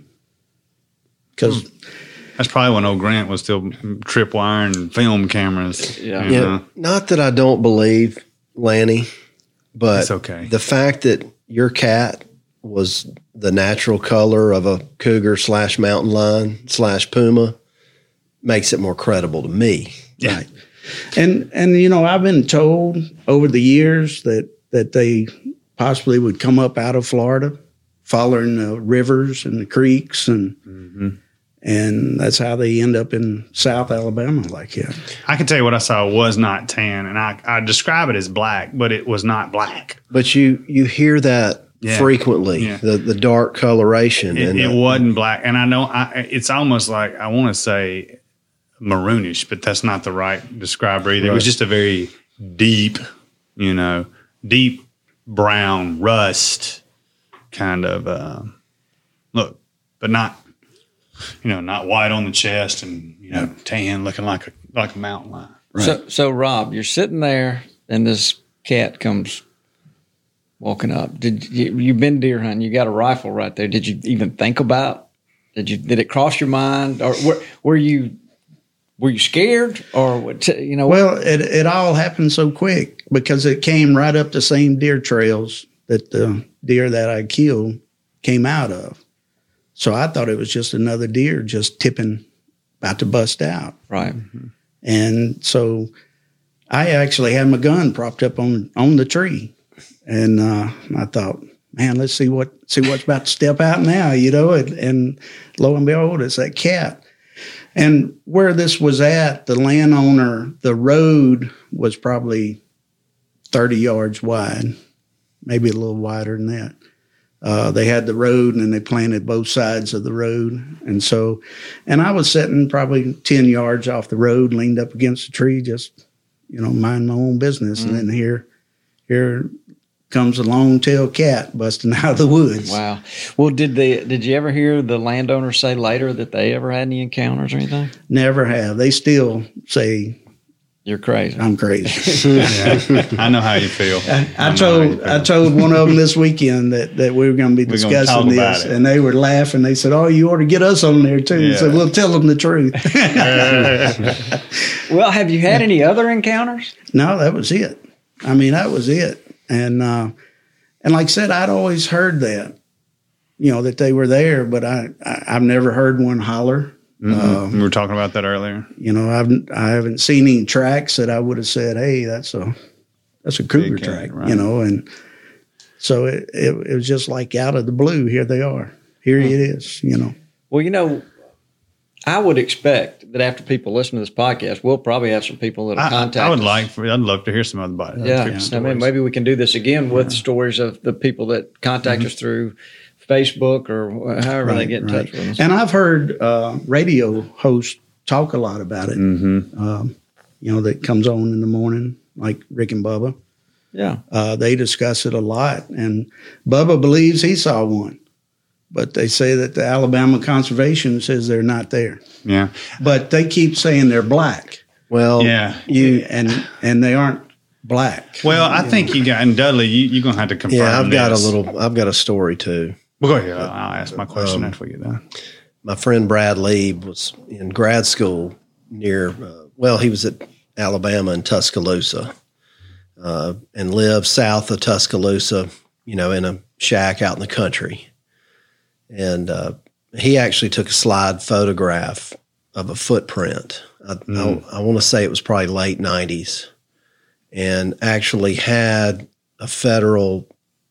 because hmm. that's probably when old Grant was still tripwiring film cameras. Yeah, yeah. Know? Not that I don't believe Lanny, but it's okay. The fact that your cat was the natural color of a cougar slash mountain lion slash puma makes it more credible to me. Yeah. Right. And and you know, I've been told over the years that that they possibly would come up out of Florida, following the rivers and the creeks, and mm-hmm. and that's how they end up in South Alabama like that. I can tell you what I saw was not tan, and I, I describe it as black, but it was not black. But you you hear that yeah. frequently, yeah. the the dark coloration. It, and it the, wasn't black, and I know I, it's almost like I want to say maroonish, but that's not the right describer either. Right. It was just a very deep, you know, deep brown rust. Kind of uh, look, but not, you know, not white on the chest and, you know, tan, looking like a like a mountain lion. Right. So, so Rob, you're sitting there, and this cat comes walking up. Did you you've been deer hunting? You got a rifle right there. Did you even think about? Did you did it cross your mind, or were, were you were you scared, or what? You know? Well, it it all happened so quick because it came right up the same deer trails that the deer that I killed came out of. So I thought it was just another deer just tipping, about to bust out. Right. Mm-hmm. And so I actually had my gun propped up on on the tree. And uh, I thought, man, let's see what see what's about to step out now, you know. And, and lo and behold, it's that cat. And where this was at, the landowner, the road was probably thirty yards wide. Maybe a little wider than that. Uh, they had the road, and they planted both sides of the road. And so, and I was sitting probably ten yards off the road, leaned up against a tree, just, you know, mind my own business. Mm. And then here, here comes a long-tailed cat busting out of the woods. Wow. Well, did they, did you ever hear the landowner say later that they ever had any encounters or anything? Never have. They still say, you're crazy. I'm crazy. Yeah, I know how you feel. I, I, I told I told one of them this weekend that, that we were going to be discussing this, and they were laughing. They said, "Oh, you ought to get us on there too." Yeah. So we'll tell them the truth. Well, have you had any other encounters? No, that was it. I mean, that was it. And uh, and like I said, I'd always heard that, you know, that they were there, but I, I I've never heard one holler. Mm-hmm. Um, we were talking about that earlier. You know, I've I haven't seen any tracks that I would have said, "Hey, that's a that's a cougar Big track, cat, right. you know, and so it, it, it was just like out of the blue. Here they are. Here it is, you know. Well, you know, I would expect that after people listen to this podcast, we'll probably have some people that will I, contact I would us. like for, I'd love to hear some other body. Yeah, yeah. I mean, maybe we can do this again with Yeah. stories of the people that contact Mhm. us through Facebook or however they Right, get in right. touch with us. And I've heard uh, radio hosts talk a lot about it. Mm-hmm. Um, you know, that comes on in the morning, like Rick and Bubba. Yeah. Uh, they discuss it a lot. And Bubba believes he saw one. But they say that the Alabama Conservation says they're not there. Yeah. But they keep saying they're black. Well, Yeah. You and and they aren't black. Well, I think you got, and Dudley, you, you're going to have to confirm yeah, I've got a this. little. I've got a story too. Well, go ahead. I'll I'll ask my question Um, after we get done. My friend Brad Lieb was in grad school near. Uh, well, he was at Alabama in Tuscaloosa, uh, and lived south of Tuscaloosa. You know, in a shack out in the country. And uh, he actually took a slide photograph of a footprint. I, Mm. I, I want to say it was probably late nineties, and actually had a federal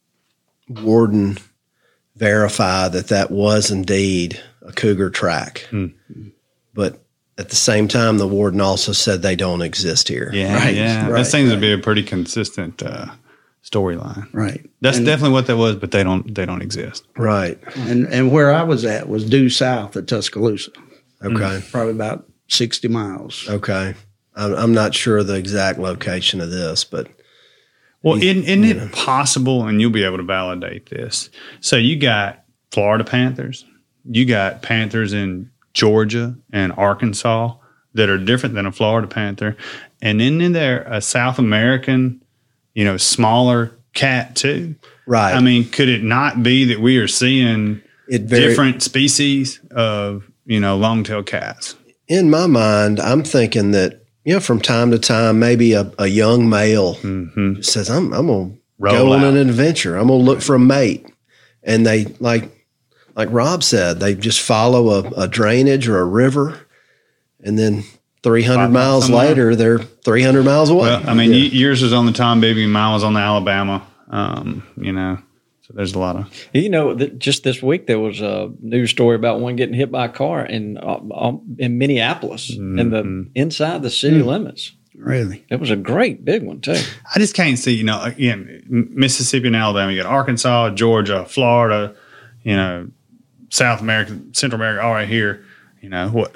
warden verify that that was indeed a cougar track. Mm. But at the same time, the warden also said they don't exist here. Yeah, Right, yeah. right, that seems right. to be a pretty consistent uh, storyline. Right. That's And- definitely what that was, but they don't they don't exist. Right. And and where I was at was due south of Tuscaloosa. Okay. Probably about sixty miles. Okay. I'm, I'm not sure the exact location of this, but Well, You- isn't, isn't you it know. possible, and you'll be able to validate this? So you got Florida Panthers, you got Panthers in Georgia and Arkansas that are different than a Florida Panther, and then in there a South American, you know, smaller cat too. right. I mean, could it not be that we are seeing it very, different species of, you know, long-tailed cats? in my mind, I'm thinking that, you know, from time to time, maybe a, a young male Mm-hmm. says, I'm, I'm going to Roll go on out. an adventure. I'm going to look for a mate. And they, like, like Rob said, they just follow a, a drainage or a river. And then three hundred Five miles somewhere. later, they're three hundred miles away. Well, I mean, Yeah. y- yours was on the Tom Baby, mine was on the Alabama. Um, you know, so there's a lot of You know, that just this week there was a news story about one getting hit by a car in uh, um, in Minneapolis in the inside the city limits. Really? It was a great big one too. I just can't see, you know, again, M- Mississippi and Alabama, you got Arkansas, Georgia, Florida, you know, South America, Central America, all right here. You know, what?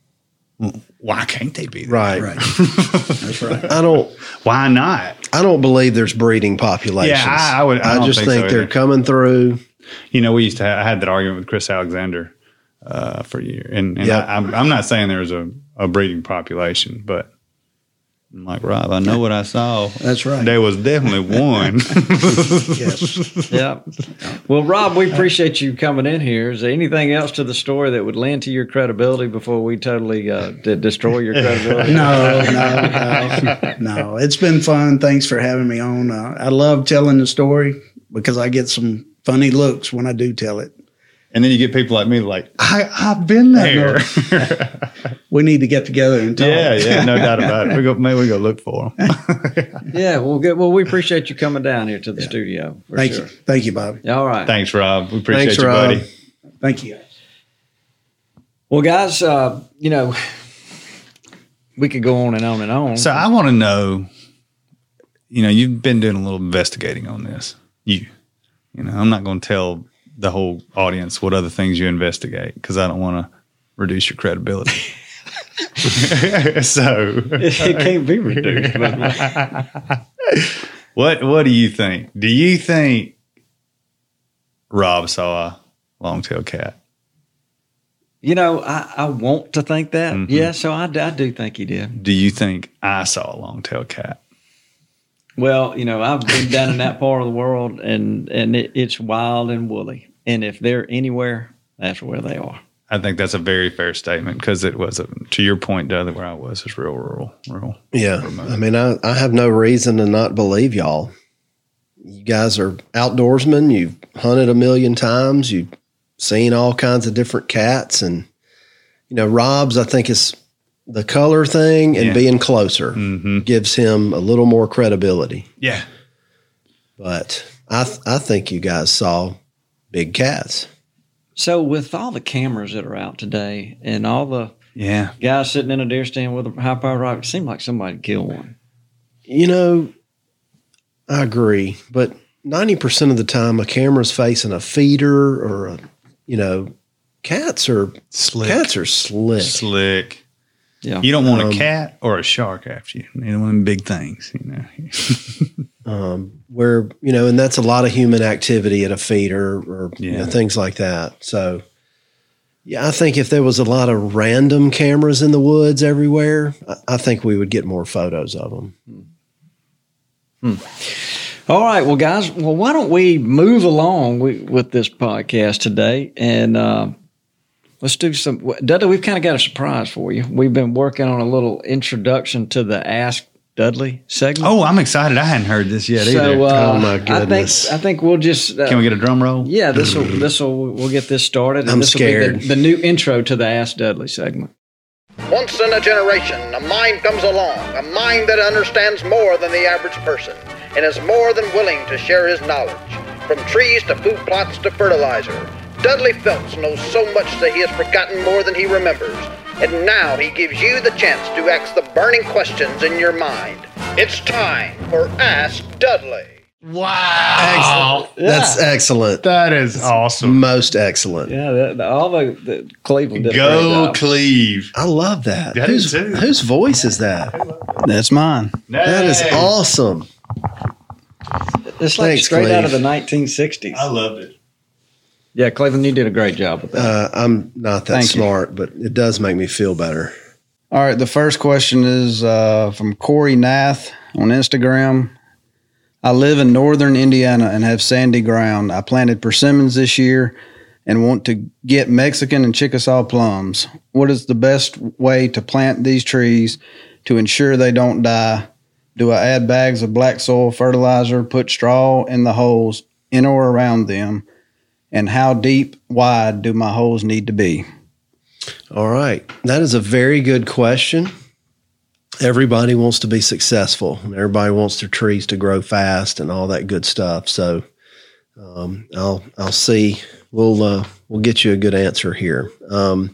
Why can't they be there? Right. Right. That's right. I don't. Why not? I don't believe there's breeding populations. Yeah, I- I would- I I, don't just think think, so they're either. coming through. You know, we used to have, I had that argument with Chris Alexander uh, for a year. And, and Yep. I, I'm, I'm not saying there's a, a breeding population, but I'm like, Rob, I know what I saw. That's right. There was definitely one. Yes. Yeah. Well, Rob, we appreciate you coming in here. Is there anything else to the story that would lend to your credibility before we totally uh, d- destroy your credibility? No, no, no, no. It's been fun. Thanks for having me on. Uh, I love telling the story because I get some funny looks when I do tell it. And then you get people like me like, I, I've been there. We need to get together and talk. yeah, yeah, no doubt about it. We go, maybe we go look for them. Yeah. Well, good. Well, we appreciate you coming down here to the studio. For Thank sure. you. Thank you, Bobby. Yeah, all right. Thanks, Rob. We appreciate Thanks, you, Rob. buddy. Thank you. Well, guys, uh, you know, we could go on and on and on. So I want to know, you know, you've been doing a little investigating on this. You, you know, I'm not going to tell the whole audience what other things you investigate because I don't want to reduce your credibility. So it can't be reduced. what what do you think? Do you think Rob saw a long-tailed cat? You know, I, I want to think that. Mhm. Yeah, so I, I do think he did. Do you think I saw a long-tailed cat? Well, you know, I've been down in that part of the world, and and it, it's wild and woolly. And if they're anywhere, that's where they are. I think that's a very fair statement because it was, a, to your point, Doug, where I was, is real rural, rural. Yeah. remote. I mean, I, I have no reason to not believe y'all. You guys are outdoorsmen. You've hunted a million times. You've seen all kinds of different cats. And, you know, Rob's, I think, is the color thing and Yeah. being closer Mm-hmm. gives him a little more credibility. Yeah. But I th- I think you guys saw big cats. So with all the cameras that are out today and all the Yeah. guys sitting in a deer stand with a high power rifle, it seemed like somebody killed one. You know, I agree, but ninety percent of the time, a camera's facing a feeder or a, you know, cats are Slick. cats are slick. Slick. Yeah. You don't want Um, a cat or a shark after you. You don't want them big things, you know. Um, where you know, and that's a lot of human activity at a feeder or you know, Yeah. things like that. So, yeah, I think if there was a lot of random cameras in the woods everywhere, I, I think we would get more photos of them. All right, well, guys, well, why don't we move along we, with this podcast today, and uh, let's do some. Dudley, we've kind of got a surprise for you. We've been working on a little introduction to the Ask Dudley segment. Oh, I'm excited. I hadn't heard this yet either. So, uh, Oh, my I think goodness. I think we'll just uh, Can we get a drum roll? yeah, this will this will we'll get this started. And I'm this will be scared. the, the new intro to the Ask Dudley segment. Once in a generation, a mind comes along, a mind that understands more than the average person, and is more than willing to share his knowledge. From trees to food plots to fertilizer, Dudley Phelps knows so much that he has forgotten more than he remembers. And now he gives you the chance to ask the burning questions in your mind. It's time for Ask Dudley. Wow. Excellent. That's excellent. That is awesome. Most excellent. Yeah, the, the, all the, the Cleveland did a great Go job. Cleve. I love that. I do Whose, too. whose voice is that? That's mine. That is Hey. awesome. It's like Thanks, straight out of Cleve. the nineteen sixties. I loved it. Yeah, Cleveland, you did a great job with that. Uh, I'm not that Thank you. smart, but it does make me feel better. All right, the first question is uh, from Corey Nath on Instagram. I live in northern Indiana and have sandy ground. I planted persimmons this year and want to get Mexican and Chickasaw plums. What is the best way to plant these trees to ensure they don't die? Do I add bags of black soil fertilizer, put straw in the holes in or around them? And how deep, wide do my holes need to be? All right. That is a very good question. Everybody wants to be successful and everybody wants their trees to grow fast and all that good stuff. So um, I'll I'll see. We'll uh, we'll get you a good answer here. Um,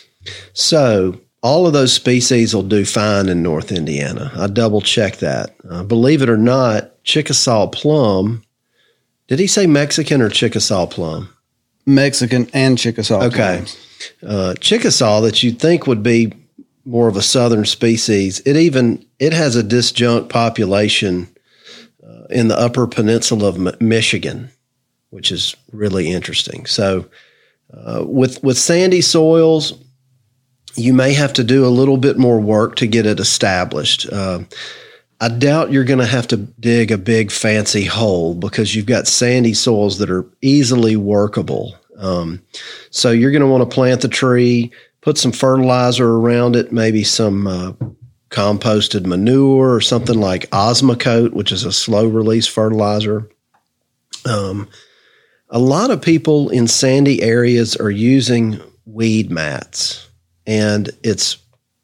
so all of those species will do fine in North Indiana. I double check that. Uh, believe it or not, Chickasaw plum. Did he say Mexican or Chickasaw plum? Mexican and Chickasaw Okay. plums. Uh, Chickasaw that you think would be more of a southern species, it even it has a disjunct population uh, in the upper peninsula of M- Michigan, which is really interesting. So uh, with with sandy soils, you may have to do a little bit more work to get it established. Uh, I doubt you're going to have to dig a big fancy hole because you've got sandy soils that are easily workable. Um, so you're going to want to plant the tree, put some fertilizer around it, maybe some uh, composted manure or something like Osmocote, which is a slow release fertilizer. Um, a lot of people in sandy areas are using weed mats, and it's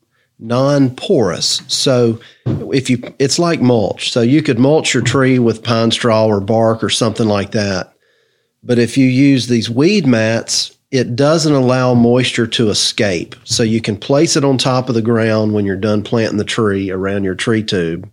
non-porous. So if you, it's like mulch. So you could mulch your tree with pine straw or bark or something like that. But if you use these weed mats, it doesn't allow moisture to escape. So you can place it on top of the ground when you're done planting the tree around your tree tube.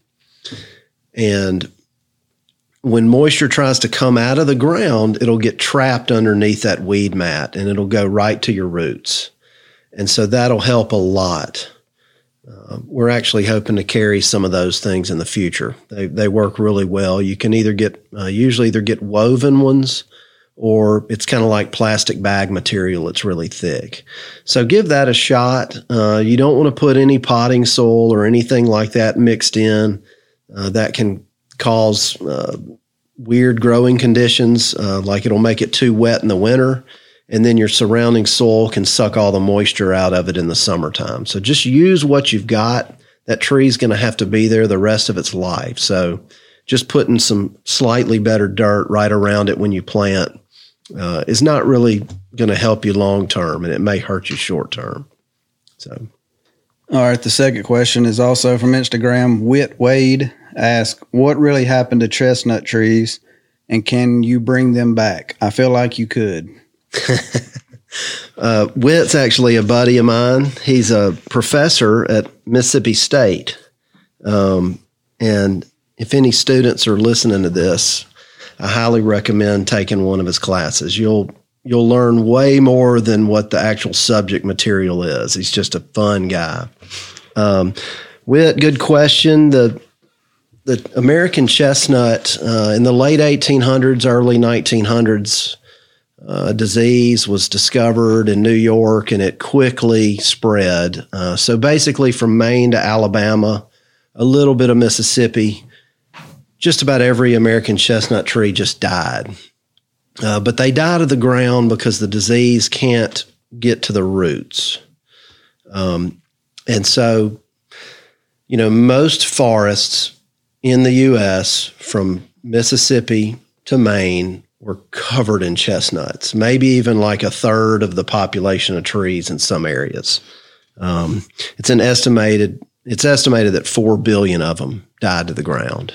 And when moisture tries to come out of the ground, it'll get trapped underneath that weed mat and it'll go right to your roots. And so that'll help a lot. Uh, we're actually hoping to carry some of those things in the future. They they work really well. You can either get, uh, usually either get woven ones, or it's kind of like plastic bag material. It's really thick. So give that a shot. Uh, you don't want to put any potting soil or anything like that mixed in. Uh, that can cause uh, weird growing conditions, uh, like it'll make it too wet in the winter, and then your surrounding soil can suck all the moisture out of it in the summertime. So just use what you've got. That tree's going to have to be there the rest of its life. So just putting some slightly better dirt right around it when you plant uh, is not really going to help you long term, and it may hurt you short term. So, All right. The second question is also from Instagram. Whit Wade asks, what really happened to chestnut trees and can you bring them back? I feel like you could. uh, Whit's actually a buddy of mine. He's a professor at Mississippi State. Um, and if any students are listening to this, I highly recommend taking one of his classes. You'll You'll learn way more than what the actual subject material is. He's just a fun guy. Um, Whit, good question. The the American chestnut uh, in the late eighteen hundreds, early nineteen hundreds, uh, a disease was discovered in New York, and it quickly spread. Uh, so basically, from Maine to Alabama, a little bit of Mississippi, just about every American chestnut tree just died. Uh, but they die to the ground because the disease can't get to the roots. Um, and so, you know, most forests in the U S from Mississippi to Maine were covered in chestnuts, maybe even like a third of the population of trees in some areas. Um, it's an estimated, it's estimated that four billion of them died to the ground.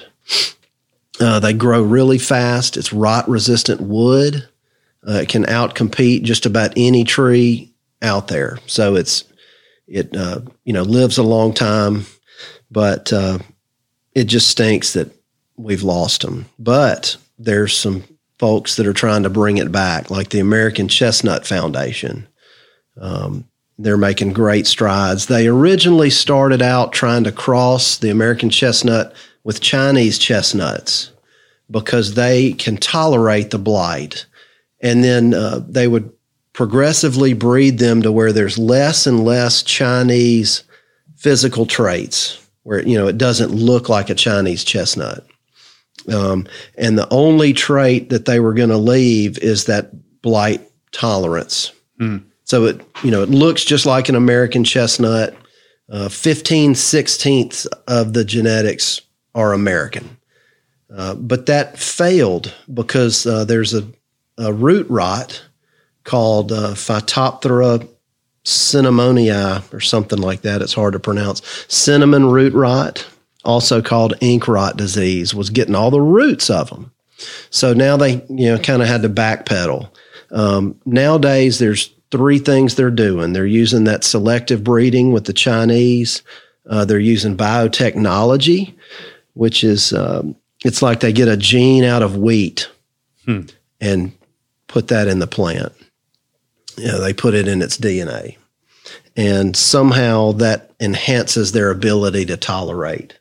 Uh, they grow really fast. It's rot-resistant wood. Uh, it can outcompete just about any tree out there. So it's it uh, you know lives a long time, but uh, it just stinks that we've lost them. But there's some folks that are trying to bring it back, like the American Chestnut Foundation. Um, they're making great strides. They originally started out trying to cross the American chestnut with Chinese chestnuts because they can tolerate the blight. And then uh, they would progressively breed them to where there's less and less Chinese physical traits, where, you know, it doesn't look like a Chinese chestnut. Um, and the only trait that they were going to leave is that blight tolerance. Mm. So it, you know, it looks just like an American chestnut. Uh, fifteen sixteenths of the genetics are American. Uh, but that failed because uh, there's a, a root rot called uh, Phytophthora cinnamonii or something like that. It's hard to pronounce. Cinnamon root rot, also called ink rot disease, was getting all the roots of them. So now they, you know, kind of had to backpedal. Um, nowadays, there's three things they're doing. They're using that selective breeding with the Chinese. Uh, they're using biotechnology, which is, um, it's like they get a gene out of wheat hmm. and put that in the plant. You know, they put it in its D N A. And somehow that enhances their ability to tolerate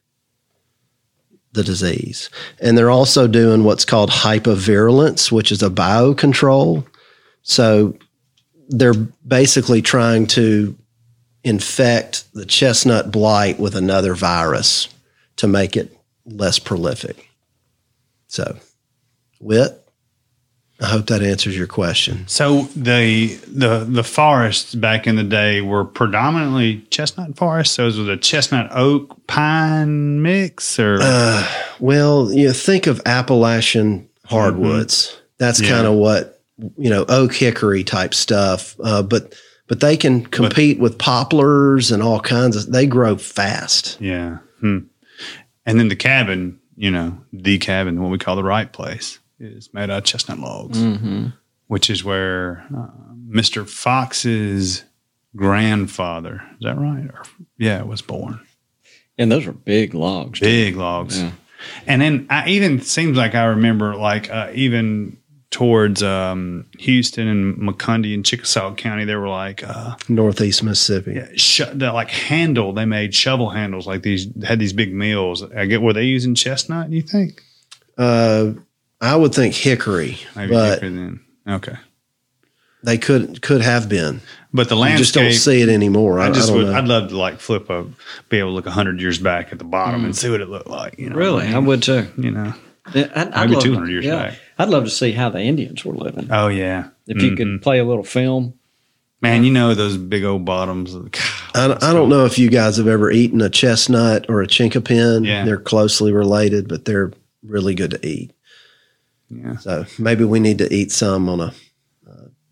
the disease. And they're also doing what's called hypovirulence, which is a biocontrol. So they're basically trying to infect the chestnut blight with another virus to make it less prolific. So, Whit, I hope that answers your question. So the the the forests back in the day were predominantly chestnut forests. So it was a chestnut oak pine mix, or uh, well, you know, think of Appalachian hardwoods. Mm-hmm. That's yeah. kind of what, you know, oak hickory type stuff. Uh, but but they can compete but, with poplars and all kinds of. They grow fast. Yeah, hmm. And then the cabin, you know, the cabin, what we call the right place, is made out of chestnut logs, mm-hmm. which is where uh, Mister Fox's grandfather, is that right? Or, yeah, was born. And those are big logs. Big too. logs. Yeah. And then I even seems like I remember, like, uh, even towards um, Houston and McCundy and Chickasaw County, they were like uh, Northeast Mississippi. Yeah, sh- that like handle. They made shovel handles, like these had these big mills. I get, were they using chestnut? Do you think? Uh, I would think hickory, maybe but hickory then. Okay, they could could have been, but the landscape. You just don't see it anymore. I, I just I would. know. I'd love to like flip a, be able to look a hundred years back at the bottom mm. and see what it looked like. You know, really, I would too. You know. Yeah, I'd, I'd maybe love, two hundred years yeah. back. I'd love to see how the Indians were living. Oh, yeah. If mm-hmm. you could play a little film. Man, you know those big old bottoms. God, I, I don't know if you guys have ever eaten a chestnut or a chinkapin. Yeah. They're closely related, but they're really good to eat. Yeah. So maybe we need to eat some on a uh,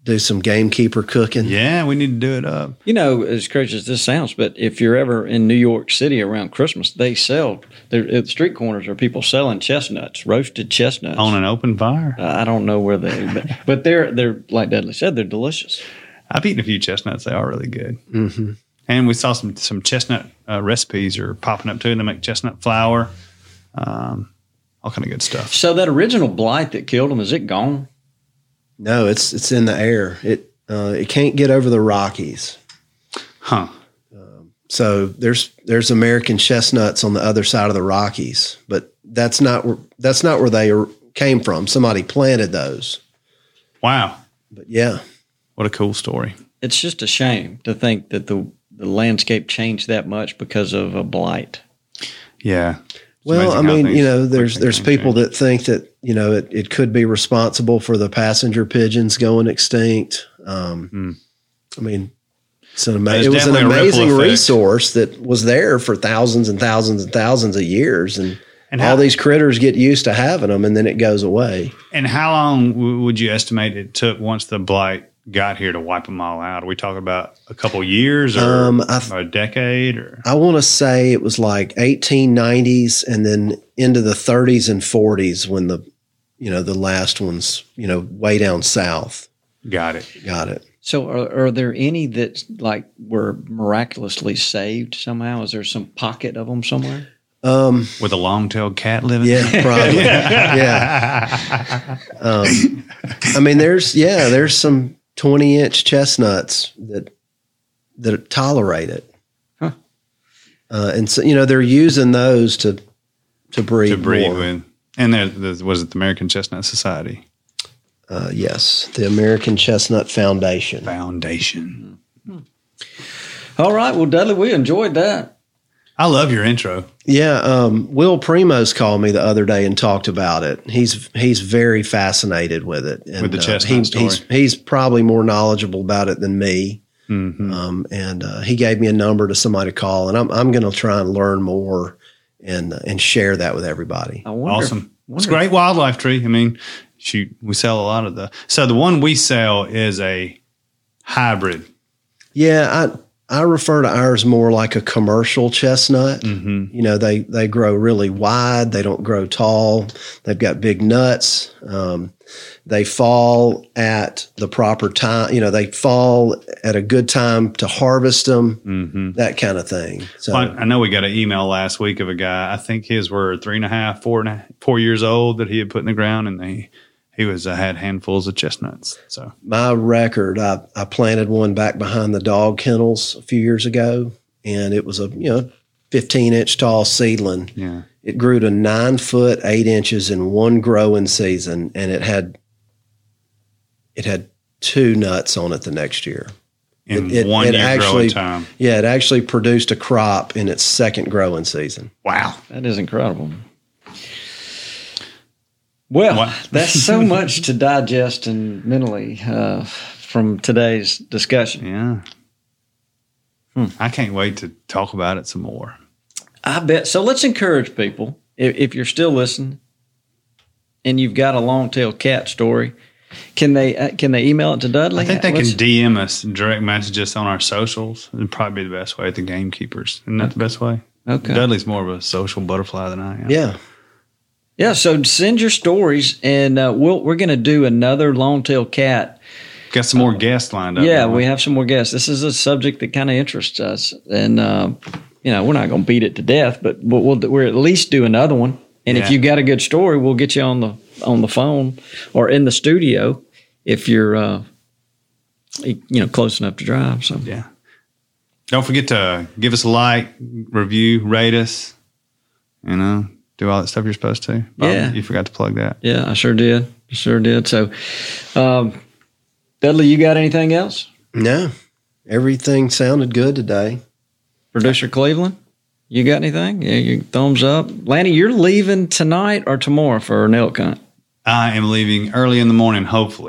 do some gamekeeper cooking. Yeah, we need to do it up. You know, as crazy as this sounds, but if you're ever in New York City around Christmas, they sell, at the street corners are people selling chestnuts, roasted chestnuts. On an open fire? Uh, I don't know where they, but, but they're, they're like Dudley said, they're delicious. I've eaten a few chestnuts. They are really good. Mm-hmm. And we saw some some chestnut uh, recipes are popping up too. They make chestnut flour, um, all kind of good stuff. So that original blight that killed them, is it gone? No, it's it's in the air. It uh, it can't get over the Rockies. Huh. Um, so there's there's American chestnuts on the other side of the Rockies, but that's not where that's not where they are, came from. Somebody planted those. Wow. But yeah. What a cool story. It's just a shame to think that the, the landscape changed that much because of a blight. Yeah. Well, I mean, you know, there's there's people that think that, you know, it, it could be responsible for the passenger pigeons going extinct. Um, mm. I mean, it's an ama- it was an amazing resource that was there for thousands and thousands and thousands of years. And, and how, all these critters get used to having them, and then it goes away. And how long w- would you estimate it took once the blight got here to wipe them all out? Are we talking about a couple years or, um, th- or a decade? Or I want to say it was like eighteen nineties and then into the thirties and forties when the, you know, the last ones, you know, way down south. Got it. Got it. So are, are there any that like were miraculously saved somehow? Is there some pocket of them somewhere? Um, With a long-tailed cat living? Yeah, probably. yeah. Um, I mean, there's, yeah, there's some twenty inch chestnuts that, that tolerate it. Huh. Uh, and so, you know, they're using those to, to breed To breed more. with. And there, there, was it the American Chestnut Society? Uh, yes. The American Chestnut Foundation. Foundation. Mm-hmm. All right. Well, Dudley, we enjoyed that. I love your intro. Yeah, um, Will Primos called me the other day and talked about it. He's he's very fascinated with it. And, with the chestnut uh, he, story. He's, he's probably more knowledgeable about it than me. Mm-hmm. Um, and uh, he gave me a number to somebody to call, and I'm I'm going to try and learn more and uh, and share that with everybody. I wonder, Awesome. Wonder. It's a great wildlife tree. I mean, shoot, we sell a lot of the. So the one we sell is a hybrid. Yeah, I. I refer to ours more like a commercial chestnut. Mm-hmm. You know, they, they grow really wide. They don't grow tall. They've got big nuts. Um, they fall at the proper time. You know, they fall at a good time to harvest them, mm-hmm. that kind of thing. So well, I know we got an email last week of a guy. I think his were three and a half, four and a half, four years old that he had put in the ground, and they he was uh, had handfuls of chestnuts. So my record, I, I planted one back behind the dog kennels a few years ago, and it was a you know fifteen inch tall seedling. Yeah, it grew to nine foot eight inches in one growing season, and it had it had two nuts on it the next year. In it, it, one it year actually, growing time. Yeah, it actually produced a crop in its second growing season. Wow, that is incredible. Well, that's so much to digest and mentally uh, from today's discussion. Yeah. Hmm. I can't wait to talk about it some more. I bet. So let's encourage people, if, if you're still listening and you've got a long-tailed cat story, can they uh, can they email it to Dudley? I think they let's, can D M us and direct message us on our socials. It'd probably be the best way at the Gamekeepers. Isn't that the best way? Okay. Dudley's more of a social butterfly than I am. Yeah. Yeah, so send your stories, and uh, we'll, we're going to do another long-tailed cat. Got some more uh, guests lined up. Yeah, we have some more guests. This is a subject that kind of interests us, and uh, you know we're not going to beat it to death, but we'll, we'll we'll at least do another one. And yeah. if you got a good story, we'll get you on the on the phone or in the studio if you're uh, you know close enough to drive. So yeah, don't forget to give us a like, review, rate us. You know. Do all that stuff you're supposed to. Bob, yeah. You forgot to plug that. Yeah, I sure did. I sure did. So, um, Dudley, you got anything else? No. Everything sounded good today. Producer Cleveland, you got anything? Yeah, your thumbs up. Lanny, you're leaving tonight or tomorrow for an elk hunt? I am leaving early in the morning, hopefully.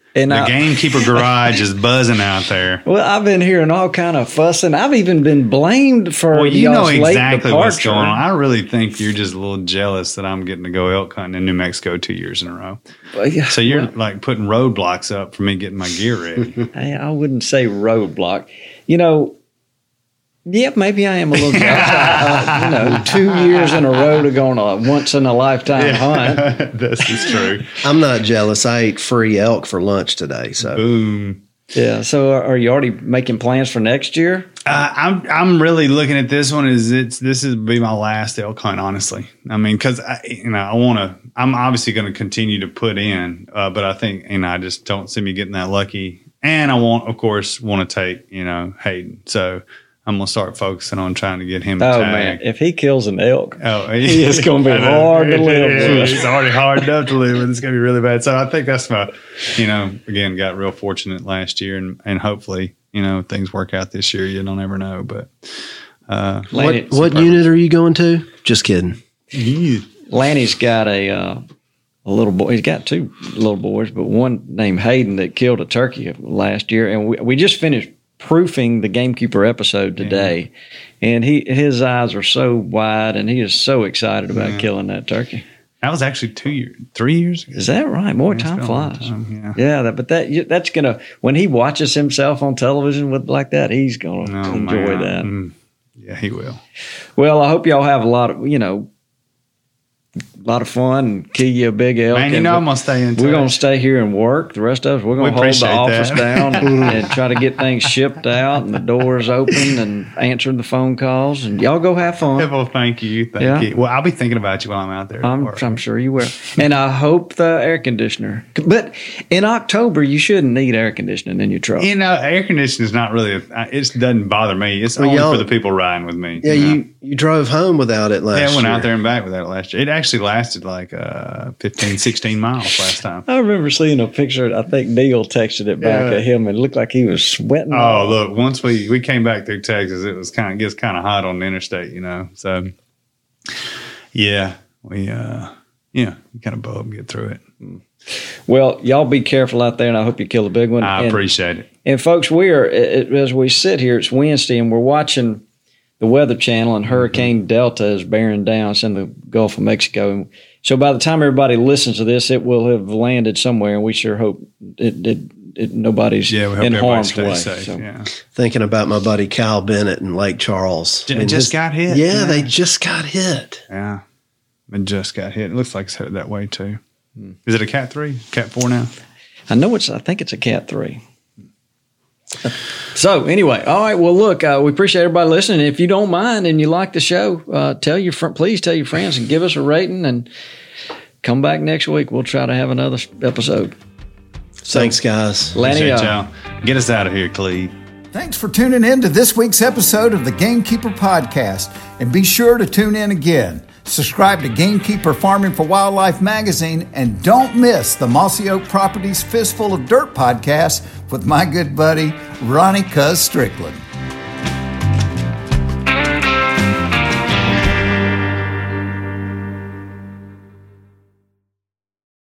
And the I, gamekeeper garage is buzzing out there. Well, I've been hearing all kind of fussing. I've even been blamed for. Well, you know y'all's late exactly what's departure. going on. I really think you're just a little jealous that I'm getting to go elk hunting in New Mexico two years in a row. Well, yeah, so you're well, like putting roadblocks up for me getting my gear ready. Hey, I wouldn't say roadblock. You know. Yep, maybe I am a little jealous. uh, you know, two years in a row to go on a once in a lifetime yeah, hunt. This is true. I'm not jealous. I ate free elk for lunch today. So boom. Yeah. So, are you already making plans for next year? Uh, I'm I'm really looking at this one as it's this is be my last elk hunt. Honestly, I mean, because I you know I want to. I'm obviously going to continue to put in, uh, but I think you know I just don't see me getting that lucky. And I want, of course, want to take you know Hayden. So. I'm gonna start focusing on trying to get him. Oh a tag. man, if he kills an elk, oh, he is gonna be hard to live with. It's already hard enough to live with. It's gonna be really bad. So I think that's my, you know, again, got real fortunate last year, and and hopefully, you know, things work out this year. You don't ever know, but uh, what what unit are you going to? Just kidding. Yeah. Lanny's got a. Uh, A little boy. He's got two little boys, but one named Hayden that killed a turkey last year, and we we just finished proofing the Gamekeeper episode today, yeah. and he his eyes are so wide, and he is so excited about yeah. killing that turkey. That was actually two years, three years ago. Is that right? More yeah, time flies. Time, yeah, yeah. That, but that that's gonna when he watches himself on television with like that, he's gonna oh, enjoy man. that. Mm. Yeah, he will. Well, I hope y'all have a lot of you know. A lot of fun and kill you a big elk. Man, you know I'm going to stay in touch. We're going to stay here and work. The rest of us, we're going to we hold the office that. down and, and try to get things shipped out and the doors open and answer the phone calls. And y'all go have fun. Well, thank you. Thank yeah. you. Well, I'll be thinking about you while I'm out there. I'm, I'm sure you will. And I hope the air conditioner. But in October, you shouldn't need air conditioning in your truck. You know, air conditioning is not really, a, it doesn't bother me. It's well, only for the people riding with me. Yeah, you, know? you, you drove home without it last year. Yeah, I went year. out there and back without it last year. It actually lasted like uh, fifteen, sixteen miles last time. I remember seeing a picture. I think Neil texted it back yeah. at him, and it looked like he was sweating. Oh, off. look! Once we, we came back through Texas, it was kind of gets kind of hot on the interstate, you know. So, yeah, we uh, yeah, kind of bow up and get through it. Well, y'all be careful out there, and I hope you kill a big one. I and, appreciate it. And folks, we are as we sit here. It's Wednesday, and we're watching the Weather Channel, and Hurricane Delta is bearing down. It's in the Gulf of Mexico. And so by the time everybody listens to this, it will have landed somewhere, and we sure hope it, it, it nobody's yeah, we hope in harm's way. Safe, so. yeah. Thinking about my buddy Kyle Bennett in Lake Charles. J- I mean, just his, got hit. Yeah, yeah, they just got hit. Yeah, it just got hit. It looks like it's headed that way too. Hmm. Is it a Cat three, Cat four now? I know it's. I think it's a Cat three. So anyway, all right. Well, look, uh, we appreciate everybody listening. If you don't mind and you like the show, uh, tell your fr- please tell your friends and give us a rating and come back next week. We'll try to have another episode. So, thanks, guys. Lanny, uh, y'all. Get us out of here, Cleve. Thanks for tuning in to this week's episode of the Gamekeeper Podcast, and be sure to tune in again. Subscribe to Gamekeeper Farming for Wildlife magazine, and don't miss the Mossy Oak Properties Fistful of Dirt podcast with my good buddy, Ronnie Cuz Strickland.